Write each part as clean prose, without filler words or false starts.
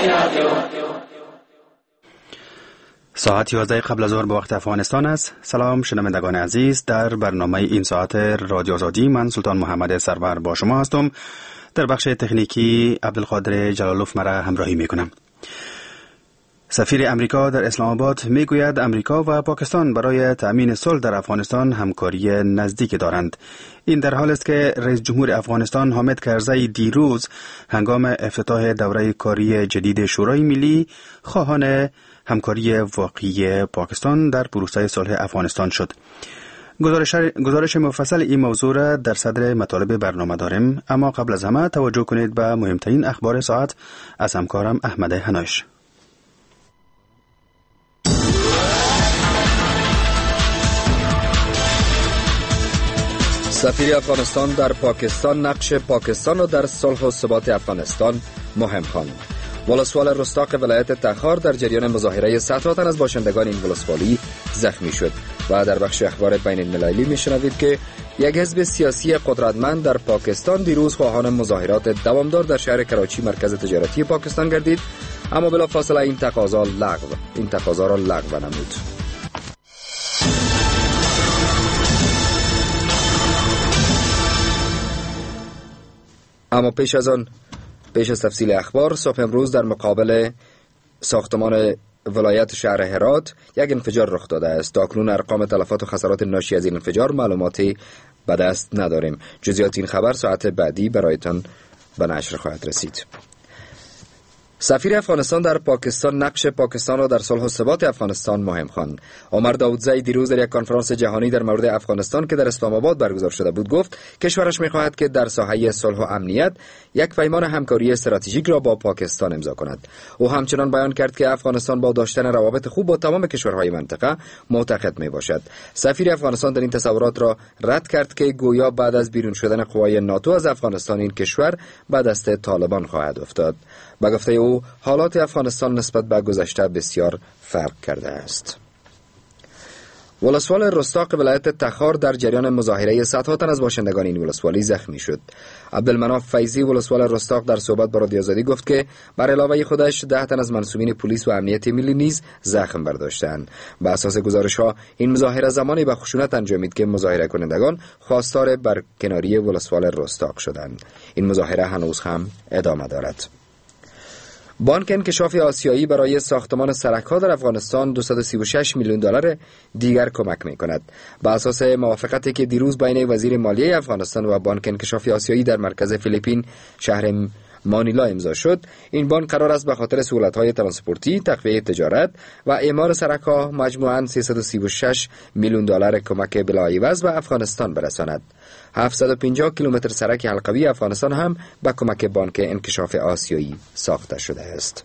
ساعت 11 قبل از ظهر به وقت افغانستان است. سلام شنوندگان عزیز، در برنامه این ساعت رادیو آزادی من سلطان محمد سرور با شما هستم. در بخش تکنیکی عبدالقادر جلالوف مرا همراهی میکنم. سفیر امریکا در اسلام آباد میگوید امریکا و پاکستان برای تأمین صلح در افغانستان همکاری نزدیک دارند. این در حال است که رئیس جمهور افغانستان حامد کرزی دیروز هنگام افتتاح دوره کاری جدید شورای ملی خواهان همکاری واقعی پاکستان در پروسه صلح افغانستان شد. گزارش مفصل این موضوع را در صدر مطالب برنامه داریم، اما قبل از همه توجه کنید به مهمترین اخبار ساعت از همکارم احمد هنایش. سفیر افغانستان در پاکستان نقش پاکستان را در صلح و ثبات افغانستان مهم خواند. ولسوال رستاق ولایت تخار در جریان مظاهره 100 تن از باشندگان این ولسوالی زخمی شد و در بخش اخبار بین المللی میشنوید که یک حزب سیاسی قدرتمند در پاکستان دیروز خواهان مظاهرات دوامدار در شهر کراچی مرکز تجارتی پاکستان گردید، اما بلافاصله این تقاضا را لغو نمود. اما پیش از تفصیل اخبار، صبح امروز در مقابل ساختمان ولایت شهر هرات یک انفجار رخ داده است. تاکنون ارقام تلفات و خسارات ناشی از این انفجار معلوماتی به دست نداریم. جزئیات این خبر ساعت بعدی برایتان به نشر خواهد رسید. سفیر افغانستان در پاکستان نقش پاکستان را در صلح و ثبات افغانستان مهم خواند. عمر داودزی دیروز در یک کنفرانس جهانی در مورد افغانستان که در اسلام آباد برگزار شده بود گفت کشورش می‌خواهد که در ساحه صلح و امنیت یک پیمان همکاری استراتژیک را با پاکستان امضا کند. او همچنان بیان کرد که افغانستان با داشتن روابط خوب با تمام کشورهای منطقه معتقد میباشد. سفیر افغانستان در این تصورات را رد کرد که گویا بعد از بیرون شدن قوای ناتو از افغانستان این کشور به دست طالبان خواهد افتاد. با گفته او حالات افغانستان نسبت به گذشته بسیار فرق کرده است. ولسوال رستاق ولایت تخار در جریان مظاهره 100 تن از باشندگان این ولسوالی زخمی شد. عبدالمناف فیضی ولسوال رستاق در صحبت با رادیو آزادی گفت که بر علاوه خودش 10 تن از منصوبین پلیس و امنیت ملی نیز زخم برداشتند. بر اساس گزارش‌ها این مظاهره زمانی به خشونت انجامید که مظاهره کنندگان خواستار برکناری ولسوال رستاق شدند. این مظاهره هنوز هم ادامه دارد. بانک انکشاف آسیایی برای ساختمان سرک‌ها در افغانستان 236 میلیون دلار دیگر کمک می‌کند. بر اساس موافقتی که دیروز بین وزیر مالیه افغانستان و بانک انکشاف آسیایی در مرکز فیلیپین شهر مانیلا امضا شد، این بانک قرار است به خاطر سهولت‌های ترانسپورتی، تقویت تجارت و اعمار سرک‌ها مجموعاً 336 میلیون دلار کمک بلاعوض به افغانستان برساند. 750 کیلومتر سرک حلقوی افغانستان هم با کمک بانک انکشاف آسیایی ساخته شده است.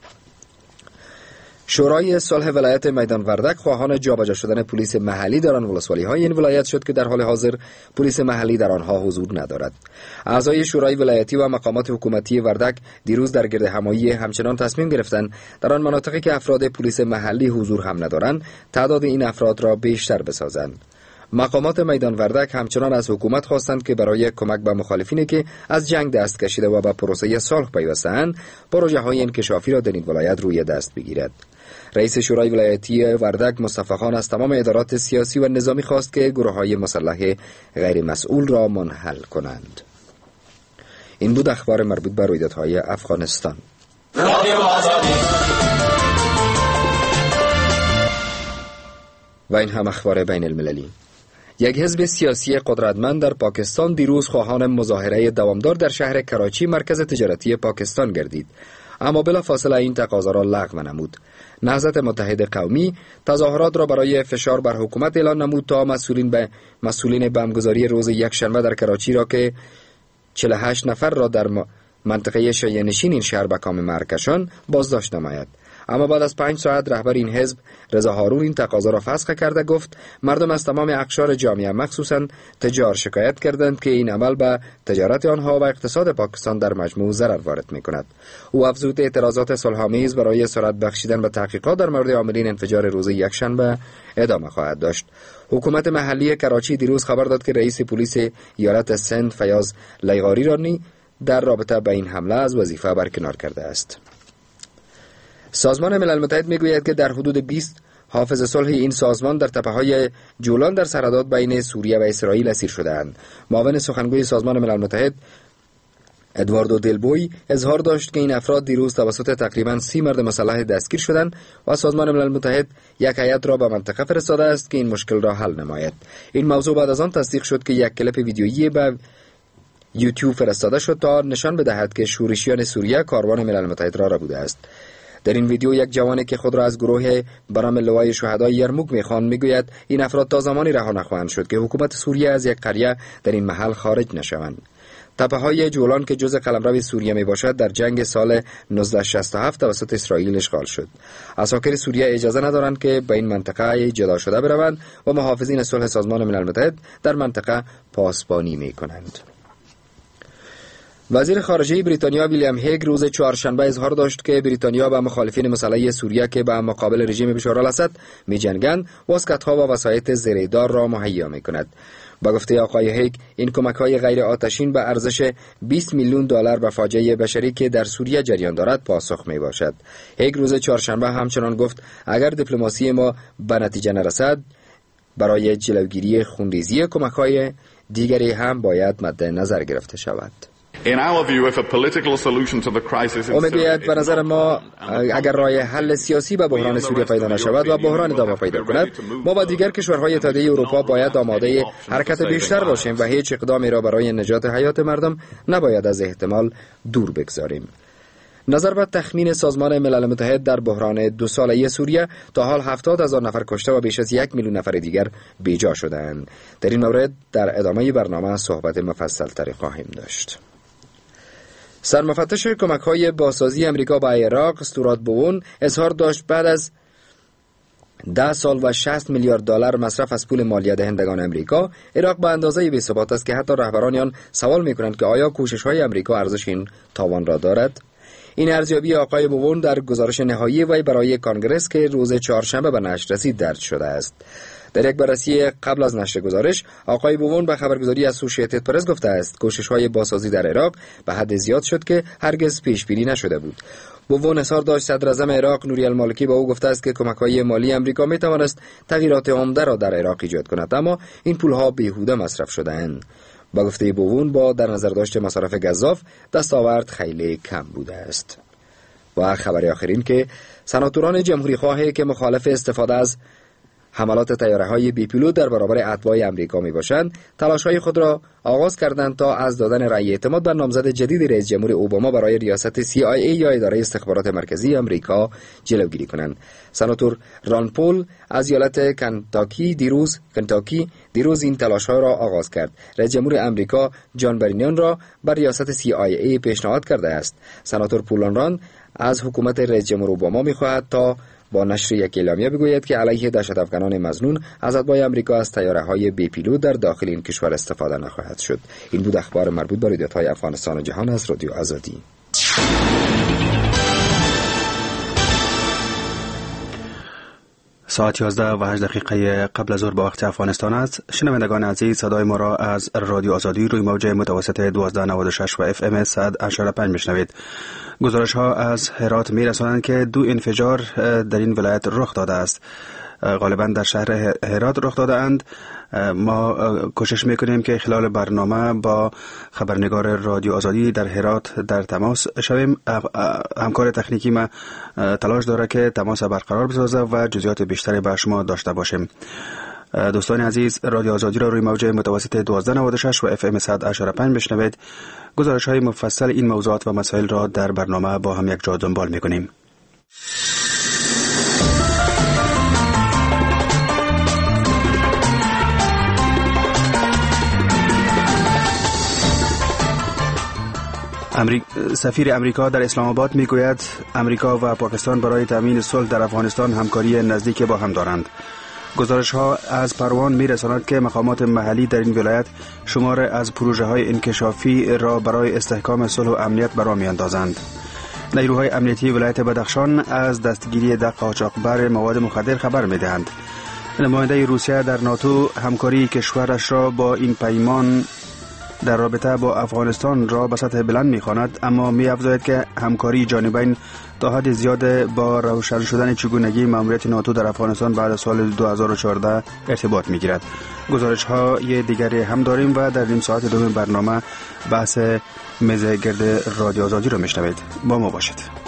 شورای صلح ولایت میدان وردک خواهان جابجا شدن پلیس محلی در آن ولسوالی‌های این ولایت شد که در حال حاضر پلیس محلی در آنها حضور ندارد. اعضای شورای ولایتی و مقامات حکومتی وردک دیروز در گردهمایی همچنان تصمیم گرفتند در آن مناطقی که افراد پلیس محلی حضور هم ندارند تعداد این افراد را بیشتر بسازند. مقامات میدان وردک همچنان از حکومت خواستند که برای کمک به مخالفینی که از جنگ دست کشیده و به پروسه صلح پیوسته‌اند پروژه‌های انکشافی را در این ولایت روی دست بگیرد. رئیس شورای ولایتی وردک مصطفی خان از تمام ادارات سیاسی و نظامی خواست که گروه‌های مسلح غیر مسئول را منحل کنند. این بود اخبار مربوط به رویدادهای افغانستان. و این هم اخبار بین المللی. یک حزب سیاسی قدرتمند در پاکستان دیروز خواهان مظاهره دوامدار در شهر کراچی مرکز تجارتی پاکستان گردید، اما بلافاصله این تقاضا را لغو نمود. نهضت متحد قومی تظاهرات را برای فشار بر حکومت اعلان نمود تا مسئولین بمبگذاری روز یکشنبه در کراچی را که 48 نفر را در منطقه شیعه‌نشین این شهر به کام مرکشان بازداشت نماید. اما بعد از 5 ساعت رهبر این حزب رضا هارون این تقاضا را فسخ کرده گفت مردم از تمام اقشار جامعه مخصوصاً تجار شکایت کردند که این عمل به تجارت آنها و اقتصاد پاکستان در مجموع ضرر وارد می‌کند. او افزود اعتراضات صلح‌آمیز برای سرعت بخشیدن به تحقیقات در مورد عاملین انفجار روز یکشنبه ادامه خواهد داشت. حکومت محلی کراچی دیروز خبر داد که رئیس پلیس ایالت سند فیاض لیغاری را در رابطه با این حمله از وظیفه برکنار کرده است. سازمان ملل متحد میگوید که در حدود 20 حافظ صلح این سازمان در تپه‌های جولان در سرحدات بین سوریه و اسرائیل اسیر شده‌اند. معاون سخنگوی سازمان ملل متحد ادواردو دلبوی اظهار داشت که این افراد دیروز توسط تقریباً 30 مرد مسلح دستگیر شدند و سازمان ملل متحد یک هیئت را به منطقه فرستاده است که این مشکل را حل نماید. این موضوع بعد از آن تصدیق شد که یک کلیپ ویدیویی به یوتیوب فرستاده شد تا نشان بدهد که شورشیان سوریه کاروان ملل متحد را بوده است. در این ویدیو یک جوانی که خود را از گروه برام لوای شهدای یرموک می‌خواند میگوید این افراد تا زمانی رها نخواهند شد که حکومت سوریه از یک قریه در این محل خارج نشوند. تپه‌های جولان که جزء قلمرو سوریه میباشد در جنگ سال 1967 توسط اسرائیل اشغال شد. عساکر سوریه اجازه ندارند که به این منطقه جدا شده بروند و محافظین صلح سازمان ملل متحد در منطقه پاسبانی میکنند. وزیر خارجه بریتانیا ویلیام هیگ روز چهارشنبه اظهار داشت که بریتانیا با مخالفین مسلح سوریه که به مقابل رژیم بشار الاسد می‌جنگند واسکت‌ها و وسایط زیردار را مهیا می‌کند. با گفته آقای هیگ این کمک‌های غیر آتشین به ارزش 20 میلیون دلار به فاجعه بشری که در سوریه جریان دارد پاسخ میباشد. هیگ روز چهارشنبه همچنان گفت اگر دیپلماسی ما به نتیجه نرسد برای جلوگیری خونریزی کمک‌های دیگری هم باید مد نظر گرفته شود. میگوید به نظر ما اگر راه حل سیاسی به بحران سوریه پیدا نشود و بحران ادامه پیدا کند ما با دیگر کشورهای اتحادیه اروپا باید آماده حرکت بیشتر باشیم و هیچ اقدامی را برای نجات حیات مردم نباید از احتمال دور بگذاریم. نظر به تخمین سازمان ملل متحد در بحران 2 ساله سوریه تا حال 70,000 نفر کشته و بیش از 1 میلیون نفر دیگر بیجا شدند. در این مورد در ادامه برنامه صحبت مفصل تری خواهیم داشت. سرمفتش کمک‌های بازسازی امریکا به عراق استورات بوون اظهار داشت بعد از 10 سال و 60 میلیارد دلار مصرف از پول مالیه دهندگان امریکا، عراق به اندازه بی‌ثبات است که حتی رهبران آن سوال می‌کنند که آیا کوشش‌های امریکا ارزش این تاوان را دارد. این ارزیابی آقای بوون در گزارش نهایی وی برای کانگرس که روز چهارشنبه به نشر رسید درج شده است. در یک بررسی قبل از نشر گزارش، آقای بوون به خبرگزاری اسوسییتد پرس گفته است کوشش‌های بازسازی در عراق به حد زیاد شد که هرگز پیش بینی نشده بود. بوون اظهار داشت صدر اعظم عراق نوری المالکی با او گفته است که کمک‌های مالی امریکا می‌تواند تغییرات عمده را در عراق ایجاد کند، اما این پول‌ها بیهوده مصرف شده‌اند. با گفته بوون با در نظر داشت مصارف گزاف دستاورد خیلی کم بوده است. و خبر آخرین که سناتوران جمهوری خواهی که مخالف استفاده از حملات طیاره‌های بی پیلوت در برابر اتباع امریکا میباشند، تلاش‌های خود را آغاز کردند تا از دادن رأی اعتماد بر نامزد جدید رئیس جمهور اوباما برای ریاست CIA یا اداره استخبارات مرکزی امریکا جلوگیری کنند. سناتور ران پول از ایالت کنتاکی دیروز این تلاش‌ها را آغاز کرد. رئیس جمهور امریکا جان برینیان را بر ریاست CIA پیشنهاد کرده است. سناتور پولان ران از حکومت رئیس جمهور اوباما می‌خواهد تا با نشر یک اعلامیه بگوید که علیه دهشت‌افکنان مظنون از اتباع امریکا از طیاره‌های بی پیلوت در داخل این کشور استفاده نخواهد شد. این بود اخبار مربوط به رویدادهای افغانستان و جهان از رادیو آزادی. ساعت 11:08 قبل از ظهر به وقت افغانستان است. شنوندگان عزیز، صدای ما را از رادیو آزادی روی موج متوسط 1296 و FM 100.5 میشنوید. گزارش ها از هرات میرسانند که 2 انفجار در این ولایت رخ داده است. غالبا در شهر هرات رخ داده اند. ما کوشش میکنیم که خلال برنامه با خبرنگار رادیو آزادی در هرات در تماس شویم. همکار تکنیکی ما تلاش داره که تماس برقرار بسازه و جزئیات بیشتری به شما داشته باشیم. دوستان عزیز، رادیو آزادی را روی موج متوسط 1296 و FM 100.5 بشنوید. گزارش های مفصل این موضوعات و مسائل را در برنامه با هم یک جا دنبال میکنیم. سفیر امریکا در اسلام آباد میگوید امریکا و پاکستان برای تامین صلح در افغانستان همکاری نزدیک با هم دارند. گزارش ها از پروان میرساند که مقامات محلی در این ولایت شمار از پروژه های انکشافی را برای استحکام صلح و امنیت برآ میاندازند. نیروهای امنیتی ولایت بدخشان از دستگیری قاچاقبر مواد مخدر خبر میدهند. نماینده روسیه در ناتو همکاری کشورش را با این پیمان در رابطه با افغانستان را به سطح بلند می‌خواند، اما می‌افزاید که همکاری جانبین تا حد زیاد با روشن شدن چگونگی ماموریت ناتو در افغانستان بعد از سال 2014 ارتباط می‌گیرد. گزارش‌های دیگری هم داریم و در نیم ساعت دوم برنامه بحث میز گرد رادیو آزادی را میشنوید. با ما باشید.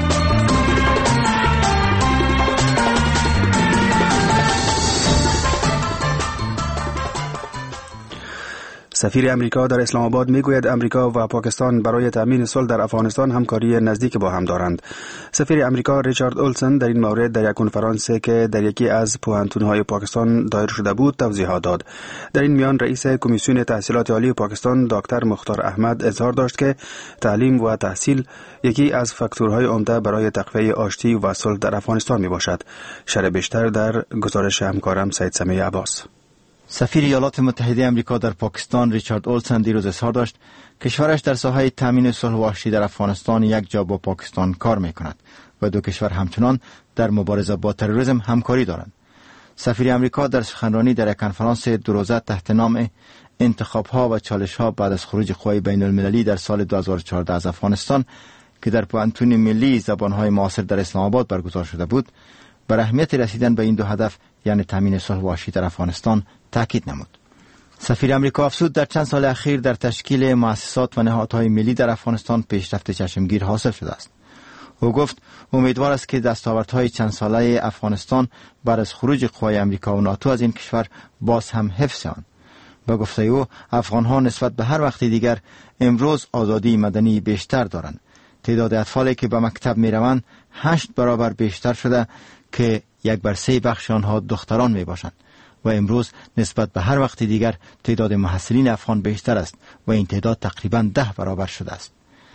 سفیر امریکا در اسلام آباد میگوید امریکا و پاکستان برای تامین صلح در افغانستان همکاری نزدیک با هم دارند. سفیر امریکا ریچارد اولسن در این مورد در یک کنفرانس که در یکی از پوهنتون‌های پاکستان دایر شده بود توضیحات داد. در این میان رئیس کمیسیون تحصیلات عالی پاکستان دکتر مختار احمد اظهار داشت که تعلیم و تحصیل یکی از فاکتورهای عمده برای تقویت آشتی و صلح در افغانستان میباشد. شرح بیشتر در گزارش همکارم سید سمیع عباس. سفیر ایالات متحده آمریکا در پاکستان ریچارد اولسن دیروز اظهار داشت کشورش در ساحه تامین صلح و آشتی در افغانستان یک جا با پاکستان کار می‌کند و دو کشور همچنان در مبارزه با تروریسم همکاری دارند. سفیر آمریکا در سخنرانی در یک کنفرانس دو روزه تحت نام انتخاب‌ها و چالش‌ها بعد از خروج قوای بین‌المللی در سال 2014 از افغانستان که در پوهنتون ملی زبان‌های معاصر در اسلام آباد برگزار شده بود، بر اهمیت رسیدن به این دو هدف یعنی تامین صلح و آشتی در افغانستان تاکید نمود. سفیر امریکا افزود در چند سال اخیر در تشکیل مؤسسات و نهادهای ملی در افغانستان پیشرفت چشمگیر حاصل شده است. او گفت امیدوار است که دستاوردهای چند ساله افغانستان بعد از خروج قوای امریکا و ناتو از این کشور باز هم حفظ آن. به گفته او افغانها نسبت به هر وقت دیگر امروز آزادی مدنی بیشتر دارند. تعداد اطفالی که به مکتب می روند 8 برابر بیشتر شده که 1/3 بخش آنها دختران می باشند و امروز نسبت به هر وقت دیگر تعداد محصلین افغان بیشتر است و این تعداد تقریباً 10 برابر شده است.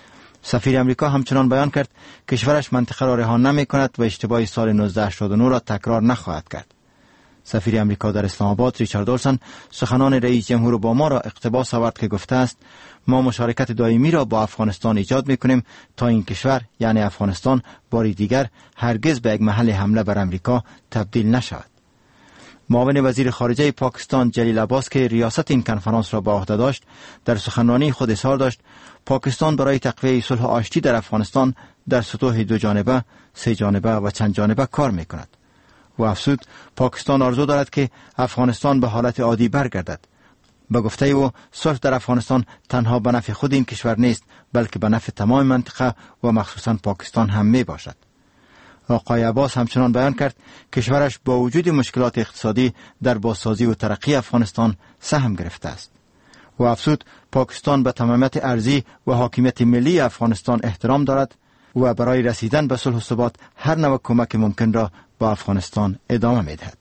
سفیر امریکا همچنان بیان کرد کشورش منطقه را رها نمی کند و اشتباه سال 1989 را تکرار نخواهد کرد. سفیر امریکا در اسلام آباد ریچارد اولسن سخنان رئیس جمهور اوباما را اقتباس آورد که گفته است ما مشارکت دائمی را با افغانستان ایجاد می‌کنیم تا این کشور یعنی افغانستان باری دیگر هرگز به یک محل حمله بر امریکا تبدیل نشود. معاون وزیر خارجه پاکستان جلیل عباس که ریاست این کنفرانس را به عهده داشت در سخنرانی خود اظهار داشت پاکستان برای تقویت صلح و آشتی در افغانستان در سطوح 2 جانبه، 3 جانبه و چند جانبه کار می‌کند. و افزود پاکستان آرزو دارد که افغانستان به حالت عادی برگردد. به گفته او صلح در افغانستان تنها به نفع خود این کشور نیست بلکه به نفع تمام منطقه و مخصوصا پاکستان هم می باشد. آقای عباس همچنان بیان کرد کشورش با وجود مشکلات اقتصادی در بازسازی و ترقی افغانستان سهم گرفته است. و افزود پاکستان به تمامیت ارضی و حاکمیت ملی افغانستان احترام دارد و برای رسیدن به صلح و ثبات هر نوع کمک ممکن را با افغانستان ادامه می‌دهد.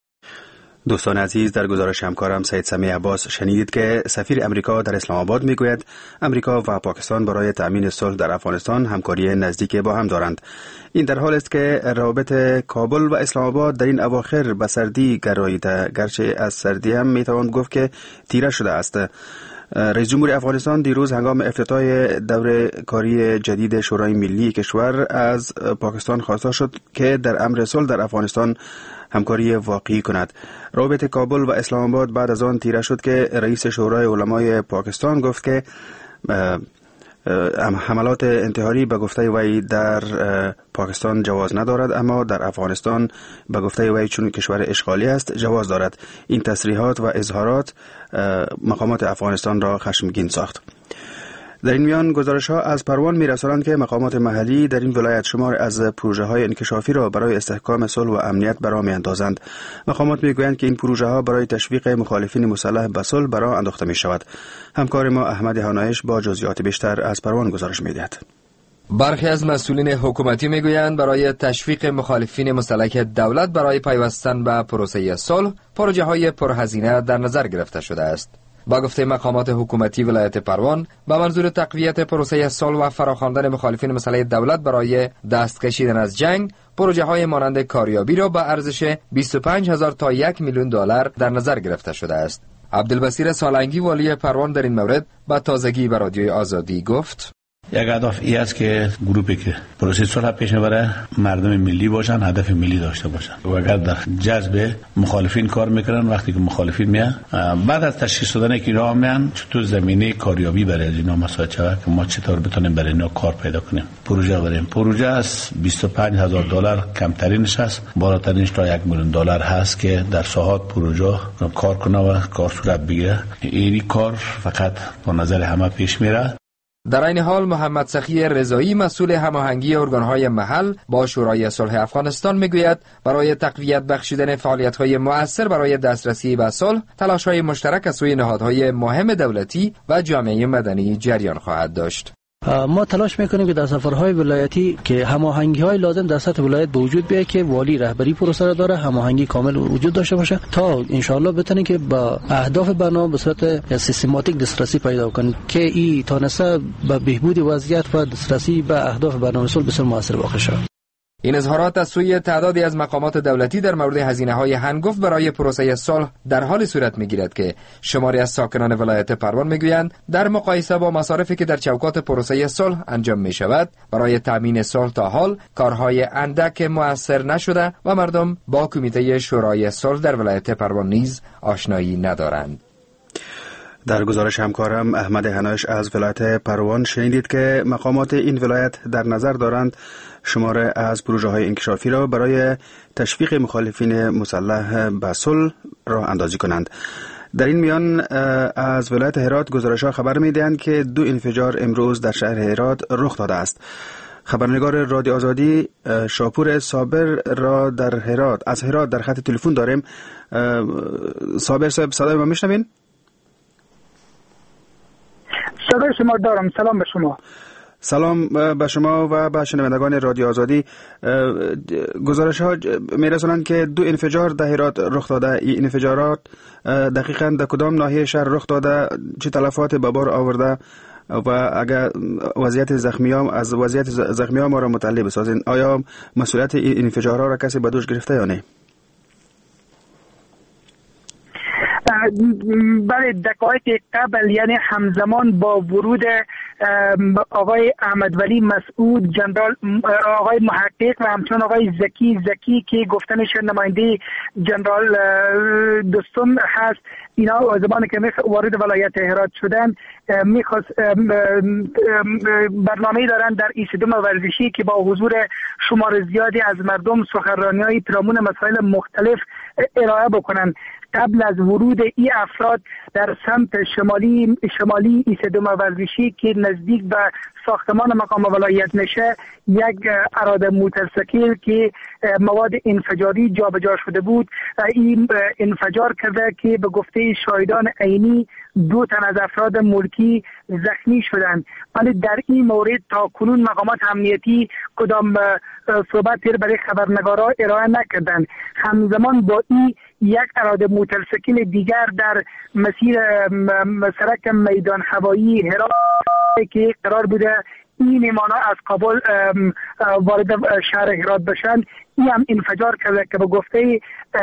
دوستان عزیز، در گزارش همکارم سید سمیع عباس شنیدید که سفیر امریکا در اسلام آباد میگوید امریکا و پاکستان برای تامین صلح در افغانستان همکاری نزدیک با هم دارند. این در حال است که روابط کابل و اسلام آباد در این اواخر به سردی گراییده، گرچه از سردی هم میتوان گفت که تیره شده است. رئیس جمهور افغانستان دیروز هنگام افتتاح دوره کاری جدید شورای ملی کشور از پاکستان خواسته شد که در امر صلح در افغانستان همکاری واقعی کند. روابط کابل و اسلام آباد بعد از آن تیره شد که رئیس شورای علمای پاکستان گفت که حملات انتحاری به گفته وی در پاکستان جواز ندارد، اما در افغانستان به گفته وی چون کشور اشغالی است جواز دارد. این تصریحات و اظهارات مقامات افغانستان را خشمگین ساخت. در این میان گزارش‌ها از پروان می‌رسانند که مقامات محلی در این ولایت شمار از پروژه‌های انکشافی را برای استحکام صلح و امنیت برآ می‌اندازند. مقامات می‌گویند که این پروژه‌ها برای تشویق مخالفین مسلح به صلح برآ انداخته می‌شود. همکار ما احمد هانایش با جزئیات بیشتر از پروان گزارش می‌دهد. برخی از مسئولین حکومتی میگویند برای تشویق مخالفین مسلح دولت برای پیوستن به پروسه صلح پروژه‌های پرهزینه در نظر گرفته شده است. با گفته مقامات حکومتی ولایت پروان به منظور تقویت پروسه صلح و فراخواندن مخالفین مسلح دولت برای دست کشیدن از جنگ پروژه‌های مانند کاریابی را با ارزش 25,000 تا 1 میلیون دلار در نظر گرفته شده است. عبدالبصیر سالنگی والی پروان در این مورد با تازگی به رادیوی آزادی گفت یک هدف ای است که گروپی که پروسه صلح پیش میبره مردم ملی باشن، هدف ملی داشته باشن و اگر در جذب مخالفین کار میکنن، وقتی که مخالفین میان بعد از تشخیص دادن که اینا میان چطور زمینه کاریابی برای اینا مساعد شود که ما چطور بتونیم برای اینا کار پیدا کنیم. پروژه بریم پروژه از $25,000 کمترینش است، بالاترینش تا $1,000,000 هست که در ساحات پروژه کار کنه و کار صورت بگیره. این کار فقط با نظر همه پیش میره. در این حال محمد سخی رضایی مسئول هماهنگی ارگان‌های محل با شورای صلح افغانستان میگوید برای تقویت بخشیدن فعالیت‌های مؤثر برای دسترسی به صلح، تلاش‌های مشترک از سوی نهادهای مهم دولتی و جامعه مدنی جریان خواهد داشت. ما تلاش میکنیم که در سفرهای ولایتی که هماهنگی‌های لازم در سطح ولایت به وجود بیاید که والی رهبری پروسه را داره، هماهنگی کامل وجود داشته باشه تا ان شاءالله بتونیم که با اهداف برنامه به صورت سیستماتیک دسترسی پیدا کنیم که این تانسته به بهبود وضعیت و دسترسی به اهداف برنامه صلح بسیار موثر واقع شود. این اظهارات از سوی تعدادی از مقامات دولتی در مورد هزینه‌های هنگفت برای پروسه صلح در حال صورت می‌گیرد که شماری از ساکنان ولایت پروان می‌گویند در مقایسه با مصارفی که در چوکات پروسه صلح انجام می‌شود برای تامین صلح تا حال کارهای اندک مؤثر نشده و مردم با کمیته شورای صلح در ولایت پروان نیز آشنایی ندارند. در گزارش همکارم احمد هنایش از ولایت پروان شنیدید که مقامات این ولایت در نظر دارند شماره از پروژه های انکشافی را برای تشویق مخالفین مسلح به صلح راه اندازی کنند. در این میان از ولایت هرات گزارش ها خبر می‌دهند که 2 انفجار امروز در شهر هرات رخ داده است. خبرنگار رادیو آزادی شاپور صابر را از هرات در خط تلفن داریم. صابر صاحب صدای ما میشنوین؟ صدای شما دارم. سلام به شما. سلام به شما و به شنوندگان رادیو آزادی. گزارش ها میرسونند که 2 انفجار در هرات رخ داده. این انفجارات دقیقاً در کدام ناحیه شهر رخ داده، چه تلفات به بار آورده و اگر وضعیت زخمیان ما را مطلع بسازین، آیا مسئولیت این انفجارها را کسی به دوش گرفته یا نه؟ بله، دقایق قبل یعنی همزمان با ورود آقای احمد ولی مسعود، جنرال آقای محقق و همچنان آقای زکی که گفتنش نماینده جنرال دوستم هست، اینا زمانی که وارد ولایت هرات شدن میخواست برنامه دارن در ایستادم ورزشی که با حضور شمار زیادی از مردم سخنرانی‌های پیرامون مسائل مختلف ارائه بکنن. قبل از ورود این افراد در سمت شمالی ایستادم ورزشی که نزدیک به ساختمان مقام ولایت نشه، یک اراده موتورسیکل که مواد انفجاری جابجا شده بود این انفجار کرده که به گفته شاهدان عینی 2 تن از افراد ملکی زخمی شدند. ولی در این مورد تا کنون مقامات امنیتی کدام صحبت برای خبرنگارا ارائه نکردند. همزمان با این یک اراده موتورسیکل دیگر در مسیر سرک میدان هوایی هرات که قرار بوده این ایمانا از کابل وارد شهر هرات بشن، این هم انفجار کرده که به گفته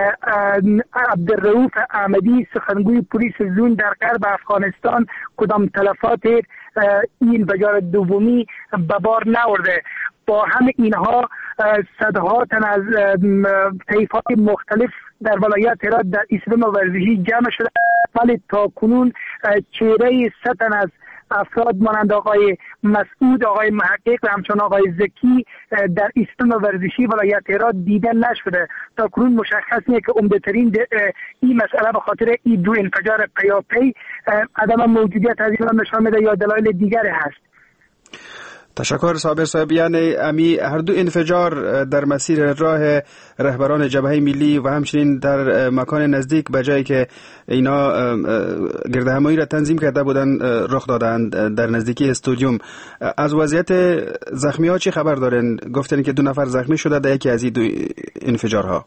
عبدالرؤوف احمدی سخنگوی پلیس زون در غرب افغانستان کدام تلفات این انفجار دومی به بار نورده. با همه اینها صدها تن از طیفات مختلف در ولایت هرات در ایستادم ورزشی جمع شده، ولی تا کنون چهره 100 تن از افراد مانند آقای مسعود، آقای محقق و همچنان آقای زکی در ایستادم ورزشی ولایت هرات دیده نشده. تا کنون مشخص نیست که عمده‌ترین این مسئله به خاطر این 2 انفجار پیاپی عدم موجودیت از اینا نشان میده یا دلایل دیگری هست. تشکر صابر صاحب. یعنی هر 2 انفجار در مسیر راه رهبران جبهه ملی و همچنین در مکان نزدیک به جایی که اینا گرد همایی را تنظیم کرده بودن رخ دادند در نزدیکی استودیوم. از وضعیت زخمی ها چی خبر دارن؟ گفتن که 2 نفر زخمی شده در یکی از این 2 انفجارها.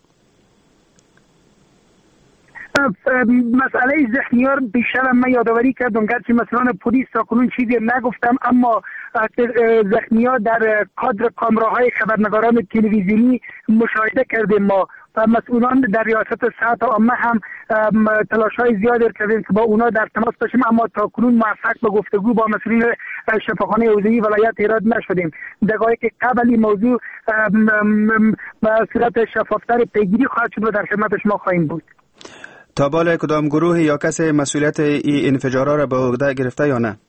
مسئله زخمیار بیشتر من یادآوری کردم، گرچه مثلا پلیس تا کنون چیزی نگفتم، اما زخمی‌ها در کادر کامراهای خبرنگاران تلویزیونی مشاهده کردیم ما و مسئولان در ریاست صحت عامه هم تلاش‌های زیادی کردیم که با اونا در تماس باشیم، اما تا کنون موفق به گفتگو با مسئولین شفاخانه حوزه‌ای ولایت هرات نشدیم. دقایق قبل این موضوع به صورت شفافتر پیگیری خواهد شد و در خدمت شما خواهیم بود. تا بال کدام گروه یا کسی مسئولیت این انفجارها را به عهده گرفته یا نه؟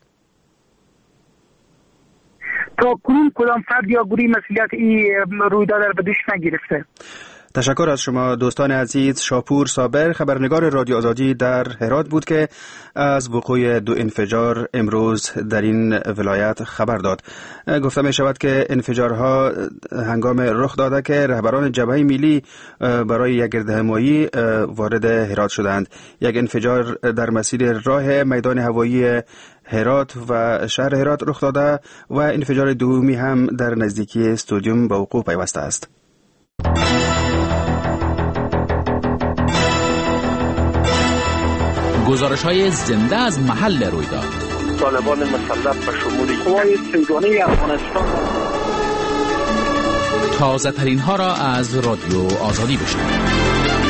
تا کنون کدام فرد یا گروهی مسئولیت این رویداد را به دوش نگرفته. تشکر از شما. دوستان عزیز، شاپور صابر خبرنگار رادیو آزادی در هرات بود که از وقوع 2 انفجار امروز در این ولایت خبر داد. گفته می شود که انفجارها هنگام رخ داده که رهبران جبهه ملی برای یک گردهمایی وارد هرات شدند. یک انفجار در مسیر راه میدان هوایی هرات و شهر هرات رخ داده و انفجار دومی هم در نزدیکی استادیوم به وقوع پیوسته است. گزارش‌های زنده از محل رویداد. طالبان مسلح به شمول قوای سیگانه افغانستان. تازه ترین ها را از رادیو آزادی بشنوید.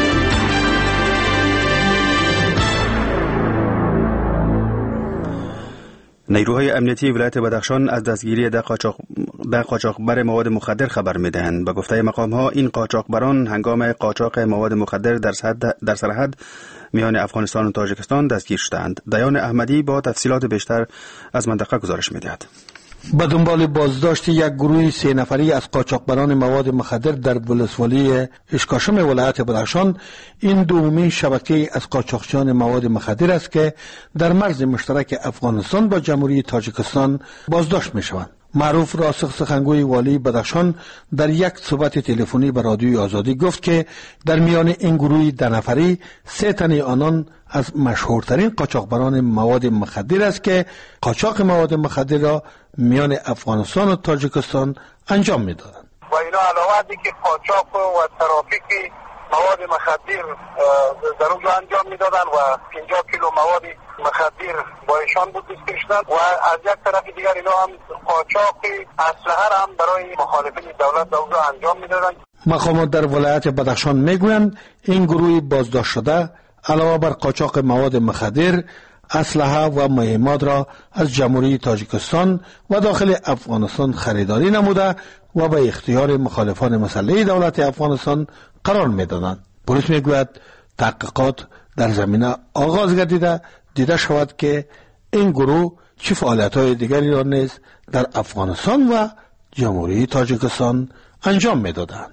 نیروهای امنیتی ولایت بدخشان از دستگیری ده قاچاقبر مواد مخدر خبر می‌دهند. به گفته مقام‌ها این قاچاقبران هنگام قاچاق مواد مخدر در سرحد میان افغانستان و تاجیکستان دستگیر شدند. دیان احمدی با تفصیلات بیشتر از منطقه گزارش می‌دهد. به دنبال بازداشت یک گروه 3 نفری از قاچاقبران مواد مخدر در ولسوالی اشکاشم ولایت بدخشان، این دومین شبکه از قاچاقچیان مواد مخدر است که در مرز مشترک افغانستان با جمهوری تاجیکستان بازداشت می شوند. معروف راسخ سخنگوی والی بدخشان در یک صحبت تلفنی به رادیوی آزادی گفت که در میان این گروه 10 نفری 3 تن آنان از مشهورترین قاچاقبران مواد مخدر است که قاچاق مواد مخدر را میان افغانستان و تاجیکستان انجام می‌دادند. و اینا علاوه از اینکه قاچاق و ترافیک مواد مخدر در اونجا انجام میدادن و 50 کیلو مواد مخدر با ایشان بود دستگیر شدند و از یک طرف دیگر اینا هم قاچاق اسلحه هم برای مخالفین دولت در اونجا انجام میدادن. مقامات در ولایت بدخشان میگویند این گروه بازداشت شده علاوه بر قاچاق مواد مخدر، اسلحه و مهمات را از جمهوری تاجیکستان و داخل افغانستان خریداری نموده و به اختیار مخالفان مسلح دولت افغانستان قرار می‌دادند. پلیس میگوید تحقیقات در زمینه آغاز گردیده دیده شود که این گروه چه فعالیت‌های دیگری را نیز در افغانستان و جمهوری تاجیکستان انجام می‌دادند.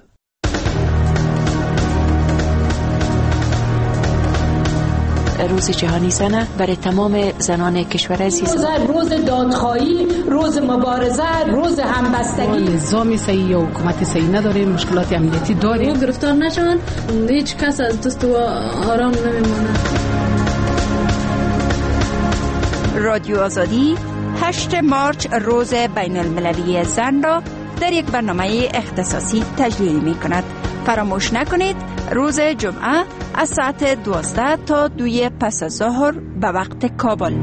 روز جهانی زن برای تمام زنان کشور عزیز، روز دادخواهی، روز مبارزه، روز همبستگی. نظام صحیح و حکومت صحیح نداریم، مشکلات امنیتی داریم. گرفتار نشوند، هیچ کس از دست و آرام نمیمونه. رادیو آزادی 8 مارچ روز بین المللی زن را در یک برنامه اختصاصی تجلیل می کند. فراموش نکنید روز جمعه از ساعت 12 تا 2 پس از ظهر به وقت کابل.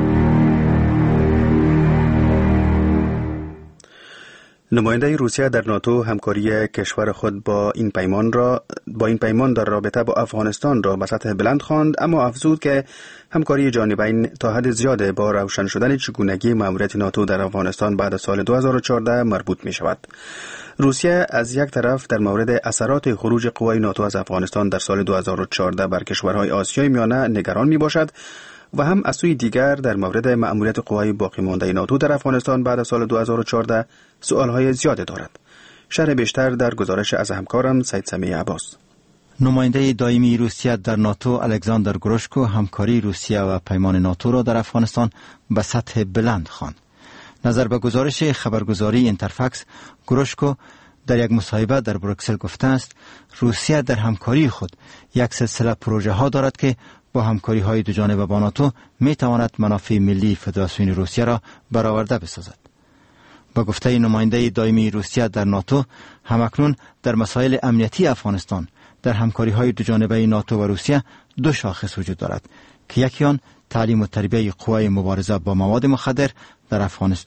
نماینده روسیه در ناتو همکاری کشور خود با این پیمان در رابطه با افغانستان را به سطح بلند خواند، اما افزود که همکاری جانبین تا حد زیاد با روشن شدن چگونگی مأموریت ناتو در افغانستان بعد از سال 2014 مربوط می شود. روسیه از یک طرف در مورد اثرات خروج قوای ناتو از افغانستان در سال 2014 بر کشورهای آسیای میانه نگران می باشد و هم از سوی دیگر در مورد مأموریت قوای باقی مانده ناتو در افغانستان بعد از سال 2014 سؤالهای زیاده دارد. شرح بیشتر در گزارش از همکارم سید سمیع عباس. نماینده دائمی روسیه در ناتو الکساندر گروشکو همکاری روسیه و پیمان ناتو را در افغانستان به سطح بلند خواند. نظر به گزارش خبرگزاری اینترفکس، گروشکو در یک مصاحبه در بروکسل گفته است روسیه در همکاری خود یک سلسله پروژه ها دارد که با همکاری های دو جانبه با ناتو می تواند منافع ملی فدراسیون روسیه را برآورده بسازد. با گفته نماینده دائمی روسیه در ناتو، همکنون در مسائل امنیتی افغانستان در همکاری های دو جانبه ناتو و روسیه 2 شاخص وجود دارد که یکی آن تعلیم و تربیت قوای مبارزه با مواد مخدر در افغانستان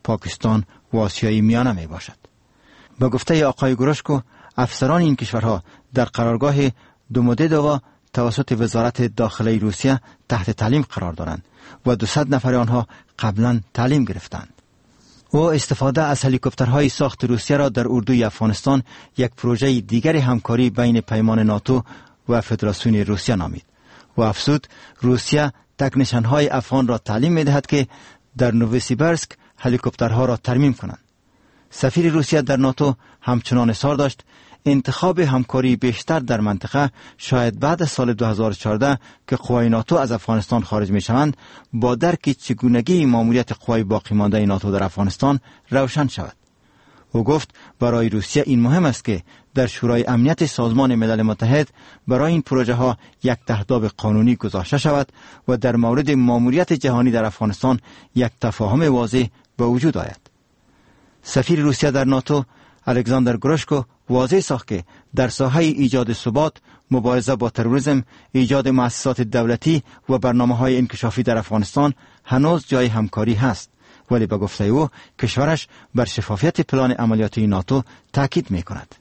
پاکستان و آسیای میانه می باشد. با گفته آقای گروشکو، افسران این کشورها در قرارگاه دوموددووا توسط وزارت داخله روسیه تحت تعلیم قرار دارند و 200 نفر آنها قبلا تعلیم گرفتند. او استفاده از هلیکوپترهای ساخت روسیه را در اردوی افغانستان یک پروژه دیگر همکاری بین پیمان ناتو و فدراسیون روسیه نامید و افزود روسیه تکنیشن‌های افغان را تعلیم می‌دهد که در نووسیبرسک هلیکوپترها را ترمیم کنند. سفیر روسیه در ناتو همچنان اصرار داشت انتخاب همکاری بیشتر در منطقه شاید بعد از سال 2014 که قوای ناتو از افغانستان خارج می شوند با درک چگونگی ماموریت قوای باقی مانده ناتو در افغانستان روشن شود. او گفت برای روسیه این مهم است که در شورای امنیت سازمان ملل متحد برای این پروژه ها یک تهداب قانونی گذاشته شود و در مورد ماموریت جهانی در افغانستان یک تفاهم واضح به وجود آید. سفیر روسیه در ناتو الکساندر گروشکو واضح ساخت که در ساحه ایجاد ثبات، مبارزه با تروریسم، ایجاد مؤسسات دولتی و برنامه‌های انکشافی در افغانستان هنوز جای همکاری هست، ولی به گفته او کشورش بر شفافیت پلان عملیاتی ناتو تاکید می‌کند.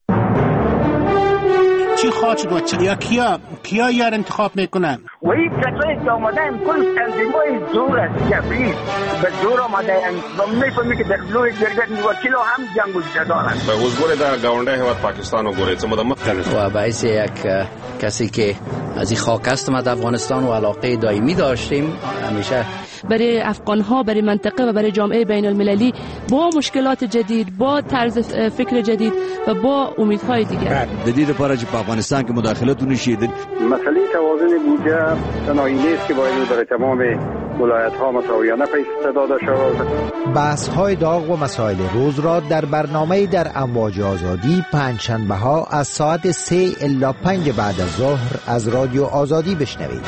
چی خواهد و یا کیا یار انتخاب میکنن؟ و این کسایی که آمدن کل تنظیم‌های زور است، جبری به زور آمدن و میفهمی که در لوی جرگت وکیل هم جنگ دارن. به حضور در گاونده حواد پاکستان و گوریت مدمت و باعث یک کسی که از این خاک است ما در افغانستان و علاقه دائمی داشتیم همیشه برای افغان‌ها، برای منطقه و برای جامعه بین المللی با مشکلات جدید، با طرز فکر جدید و با امیدهای دیگر. جدید پارچ په افغانستان کې مداخلت ونشي. مسئله توازن بودجه تنهایی نیست که باید برای تمام ولایت‌ها مساویانه پیش داده شود. بحث‌های داغ و مسائل روز را در برنامه در امواج آزادی پنجشنبه‌ها از ساعت 3 الی 5 بعد از ظهر از رادیو آزادی بشنوید.